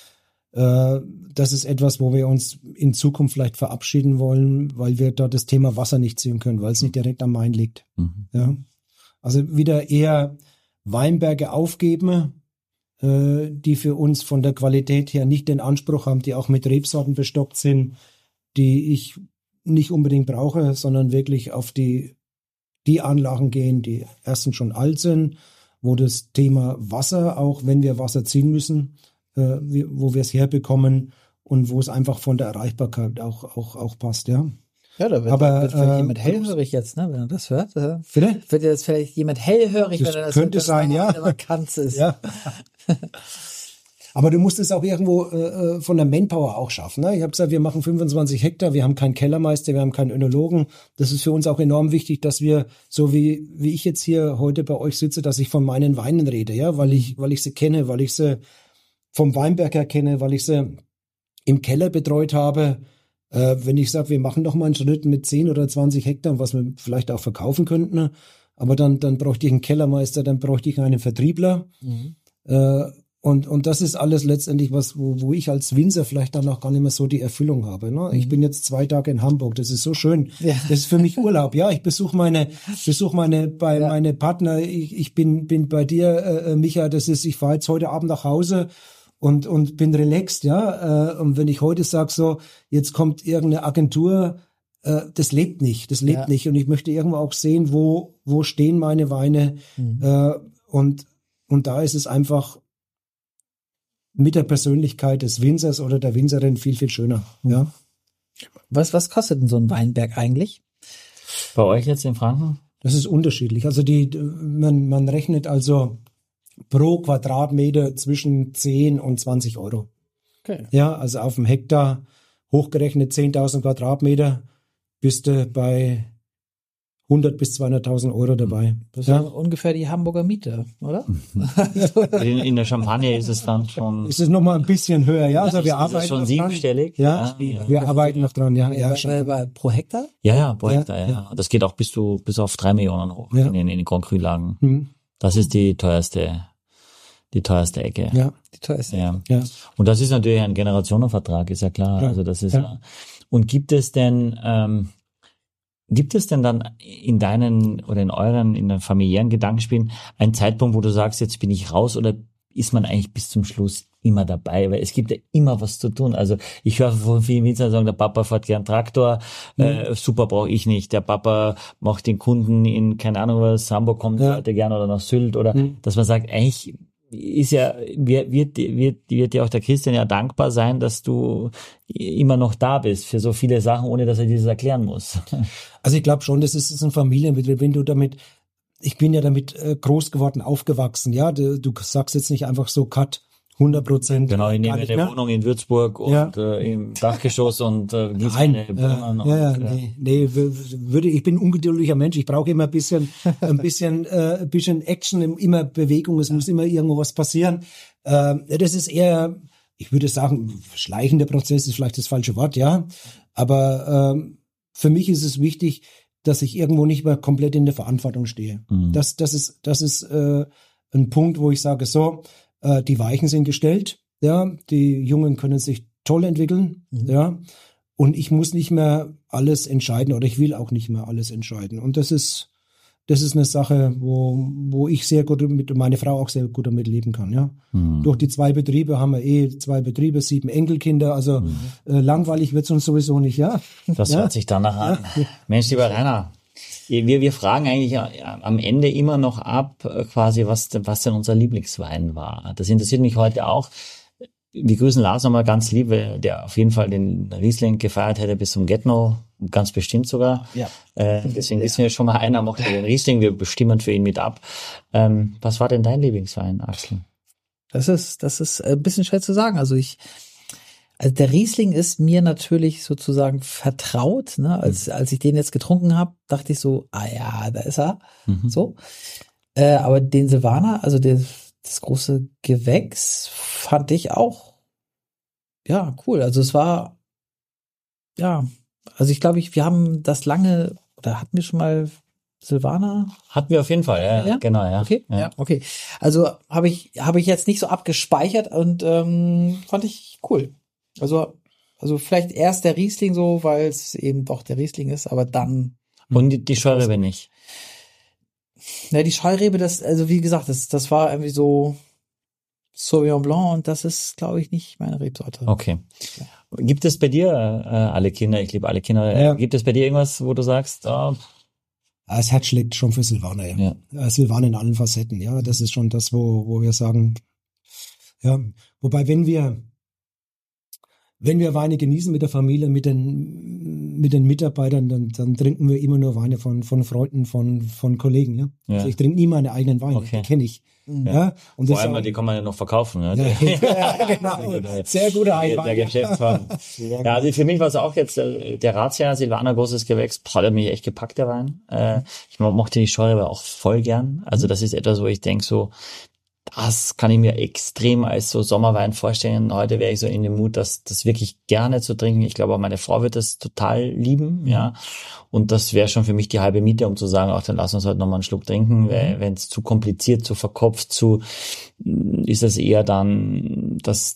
[SPEAKER 10] Das ist etwas, wo wir uns in Zukunft vielleicht verabschieden wollen, weil wir dort das Thema Wasser nicht ziehen können, weil es nicht direkt am Main liegt. Ja. Also wieder eher Weinberge aufgeben, die für uns von der Qualität her nicht den Anspruch haben, die auch mit Rebsorten bestockt sind, die ich nicht unbedingt brauche, sondern wirklich auf die Anlagen gehen, die erstens schon alt sind, wo das Thema Wasser, auch wenn wir Wasser ziehen müssen, wo wir es herbekommen und wo es einfach von der Erreichbarkeit auch passt, ja.
[SPEAKER 11] Ja, da wird vielleicht jemand hellhörig jetzt, ne, wenn er das hört. Wird jetzt vielleicht jemand hellhörig, wenn er das
[SPEAKER 10] könnte sein, ja.
[SPEAKER 11] Eine Vakanz ist.
[SPEAKER 10] Ja. Aber du musst es auch irgendwo von der Manpower auch schaffen. Ne? Ich habe gesagt, wir machen 25 Hektar, wir haben keinen Kellermeister, wir haben keinen Önologen. Das ist für uns auch enorm wichtig, dass wir, so wie ich jetzt hier heute bei euch sitze, dass ich von meinen Weinen rede, ja, weil ich sie kenne, weil ich sie vom Weinberg her kenne, weil ich sie im Keller betreut habe. Wenn ich sage, wir machen doch mal einen Schritt mit 10 oder 20 Hektar, was wir vielleicht auch verkaufen könnten, aber dann bräuchte ich einen Kellermeister, dann bräuchte ich einen Vertriebler. Und das ist alles letztendlich was, wo ich als Winzer vielleicht dann auch gar nicht mehr so die Erfüllung habe. Ne? Ich bin jetzt 2 Tage in Hamburg, das ist so schön. Ja. Das ist für mich Urlaub. Ja, ich besuche meine Partner. Ich bin bei dir, Micha. Ich fahre jetzt heute Abend nach Hause und bin relaxed. Ja, und wenn ich heute sage so, jetzt kommt irgendeine Agentur, das lebt nicht. Und ich möchte irgendwo auch sehen, wo stehen meine Weine. Und da ist es einfach mit der Persönlichkeit des Winzers oder der Winzerin viel, viel schöner. Ja.
[SPEAKER 11] Was kostet denn so ein Weinberg eigentlich?
[SPEAKER 9] Bei euch jetzt in Franken?
[SPEAKER 10] Das ist unterschiedlich. Also man rechnet also pro Quadratmeter zwischen 10 und 20 Euro. Okay. Ja, also auf dem Hektar hochgerechnet 10.000 Quadratmeter bist du bei 100.000 bis 200.000 Euro dabei.
[SPEAKER 11] Das ist ja ungefähr die Hamburger Miete, oder?
[SPEAKER 9] In der Champagne ist es dann schon...
[SPEAKER 10] Ist es nochmal ein bisschen höher, ja? Also wir arbeiten
[SPEAKER 9] schon siebenstellig?
[SPEAKER 10] Ja, wir arbeiten noch dran, ja.
[SPEAKER 11] Pro Hektar?
[SPEAKER 9] Ja, pro Hektar, ja. Das geht auch bis auf 3 Millionen hoch in den Grand Cru-Lagen. Das ist die teuerste Ecke.
[SPEAKER 11] Ja, die teuerste.
[SPEAKER 9] Ja. Und das ist natürlich ein Generationenvertrag, ist ja klar. Also das ist Und gibt es denn dann in deinen oder in den familiären Gedankenspielen einen Zeitpunkt, wo du sagst, jetzt bin ich raus, oder ist man eigentlich bis zum Schluss immer dabei? Weil es gibt ja immer was zu tun. Also ich höre von vielen Winzern sagen, der Papa fährt gern Traktor, super, brauche ich nicht. Der Papa macht den Kunden in, keine Ahnung was, Hamburg kommt heute gern oder nach Sylt, oder dass man sagt, eigentlich ist ja, wird dir auch der Christian ja dankbar sein, dass du immer noch da bist für so viele Sachen, ohne dass er dir das erklären muss.
[SPEAKER 10] Also ich glaube schon, das ist ein Familienbetrieb. Wenn du damit ich bin ja damit groß geworden, aufgewachsen. Ja, du sagst jetzt nicht einfach so Cut 100%.
[SPEAKER 9] Genau, ich nehme eine Wohnung in Würzburg und im Dachgeschoss und
[SPEAKER 10] ich bin ein ungeduldiger Mensch. Ich brauche immer ein bisschen Action, immer Bewegung. Es muss immer irgendwo was passieren. Das ist eher, ich würde sagen, schleichender Prozess ist vielleicht das falsche Wort, ja. Aber für mich ist es wichtig, dass ich irgendwo nicht mehr komplett in der Verantwortung stehe. Mhm. Das ist ein Punkt, wo ich sage, so, die Weichen sind gestellt, ja, die Jungen können sich toll entwickeln, ja, und ich muss nicht mehr alles entscheiden oder ich will auch nicht mehr alles entscheiden. Und das ist eine Sache, wo ich sehr gut meine Frau auch sehr gut damit leben kann, ja. Mhm. Durch die 2 Betriebe haben wir 2 Betriebe, 7 Enkelkinder, also langweilig wird's uns sowieso nicht, ja.
[SPEAKER 9] Das hört sich danach an. Ja. Mensch, lieber Rainer, wir fragen eigentlich am Ende immer noch ab, quasi, was denn unser Lieblingswein war. Das interessiert mich heute auch. Wir grüßen Lars nochmal ganz lieb, der auf jeden Fall den Riesling gefeiert hätte bis zum Get-No, ganz bestimmt sogar. Ja. Deswegen wissen wir schon mal, einer mochte den Riesling, wir bestimmen für ihn mit ab. Was war denn dein Lieblingswein, Axel?
[SPEAKER 11] Das ist ein bisschen schwer zu sagen. Also der Riesling ist mir natürlich sozusagen vertraut, ne? Als ich den jetzt getrunken habe, dachte ich so, ja, da ist er. Mhm. So. Aber den Silvaner, also das große Gewächs, fand ich auch, ja, cool. Also es war, ja, also ich glaube, wir haben das lange, oder hatten wir schon mal Silvaner?
[SPEAKER 9] Hatten wir auf jeden Fall, ja. Genau, ja.
[SPEAKER 11] Okay, ja, okay. Also habe ich jetzt nicht so abgespeichert und fand ich cool. Also vielleicht erst der Riesling so, weil es eben doch der Riesling ist, aber dann.
[SPEAKER 9] Und die Scheurebe nicht.
[SPEAKER 11] Ja, die Scheurebe, also wie gesagt, das war irgendwie so Sauvignon Blanc und das ist, glaube ich, nicht meine Rebsorte.
[SPEAKER 9] Okay. Ja. Gibt es bei dir alle Kinder, ich liebe alle Kinder, gibt es bei dir irgendwas, wo du sagst,
[SPEAKER 10] das Herz schlägt schon für Silvaner, ja. Silvaner in allen Facetten, ja. Das ist schon das, wo wir sagen, ja. Wobei, wenn wir Weine genießen mit der Familie, mit den Mitarbeitern, dann trinken wir immer nur Weine von Freunden, von Kollegen, ja. Also ich trinke nie meine eigenen Weine, die kenne ich. Ja. Und
[SPEAKER 9] vor allem, die kann man ja noch verkaufen, ne?
[SPEAKER 10] Ja, genau. Sehr guter Wein.
[SPEAKER 9] Der Geschäftsmann. Ja, also für mich war es auch jetzt der Razzia Silvaner, großes Gewächs, hat er mich echt gepackt, der Wein. Ich mochte die Scheurebe auch voll gern. Also das ist etwas, wo ich denke so, das kann ich mir extrem als so Sommerwein vorstellen. Heute wäre ich so in dem Mut, das wirklich gerne zu trinken. Ich glaube, auch meine Frau wird das total lieben, ja. Und das wäre schon für mich die halbe Miete, um zu sagen, auch dann lass uns heute nochmal einen Schluck trinken. Wenn es zu kompliziert, zu verkopft, ist es eher dann, dass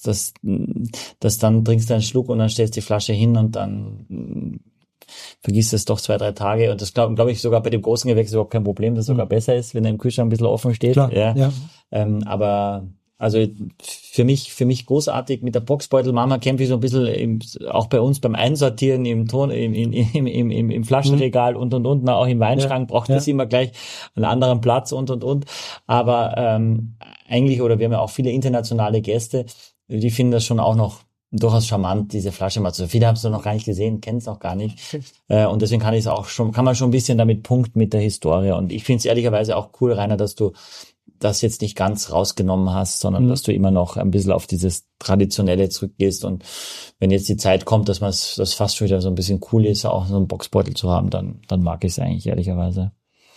[SPEAKER 9] dann trinkst du einen Schluck und dann stellst die Flasche hin und dann vergisst es doch 2-3 Tage und das glaube ich sogar bei dem großen Gewächs überhaupt kein Problem, das sogar besser ist, wenn er im Kühlschrank ein bisschen offen steht.
[SPEAKER 10] Klar,
[SPEAKER 9] ja. Aber also für mich großartig mit der Boxbeutelmama kämpfe ich so ein bisschen auch bei uns beim Einsortieren im Flaschenregal und auch im Weinschrank braucht das immer gleich einen anderen Platz und. Aber eigentlich, oder wir haben ja auch viele internationale Gäste, die finden das schon auch noch durchaus charmant, diese Flasche mal zu. Viele haben es noch gar nicht gesehen, kennen es noch gar nicht. Und deswegen kann man schon ein bisschen damit punkten mit der Historie. Und ich finde es ehrlicherweise auch cool, Rainer, dass du das jetzt nicht ganz rausgenommen hast, sondern dass du immer noch ein bisschen auf dieses Traditionelle zurückgehst. Und wenn jetzt die Zeit kommt, dass das fast schon wieder so ein bisschen cool ist, auch so einen Boxbeutel zu haben, dann mag ich es eigentlich ehrlicherweise.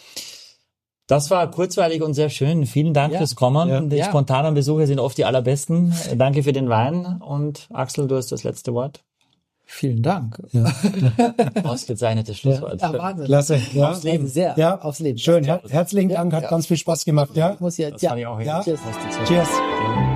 [SPEAKER 9] Das war kurzweilig und sehr schön. Vielen Dank fürs Kommen. Die spontanen Besuche sind oft die allerbesten. Danke für den Wein. Und Axel, du hast das letzte Wort.
[SPEAKER 11] Vielen Dank.
[SPEAKER 10] Ja.
[SPEAKER 9] Ausgezeichnetes Schlusswort.
[SPEAKER 11] Ja, Wahnsinn.
[SPEAKER 10] Klasse. Ja.
[SPEAKER 11] Aufs Leben. Sehr.
[SPEAKER 10] Ja.
[SPEAKER 11] Aufs Leben.
[SPEAKER 10] Schön. Herzlichen Dank. Hat ganz viel Spaß gemacht. Ja.
[SPEAKER 11] Muss jetzt.
[SPEAKER 9] Das fand ich auch.
[SPEAKER 11] Cheers.
[SPEAKER 10] Cheers.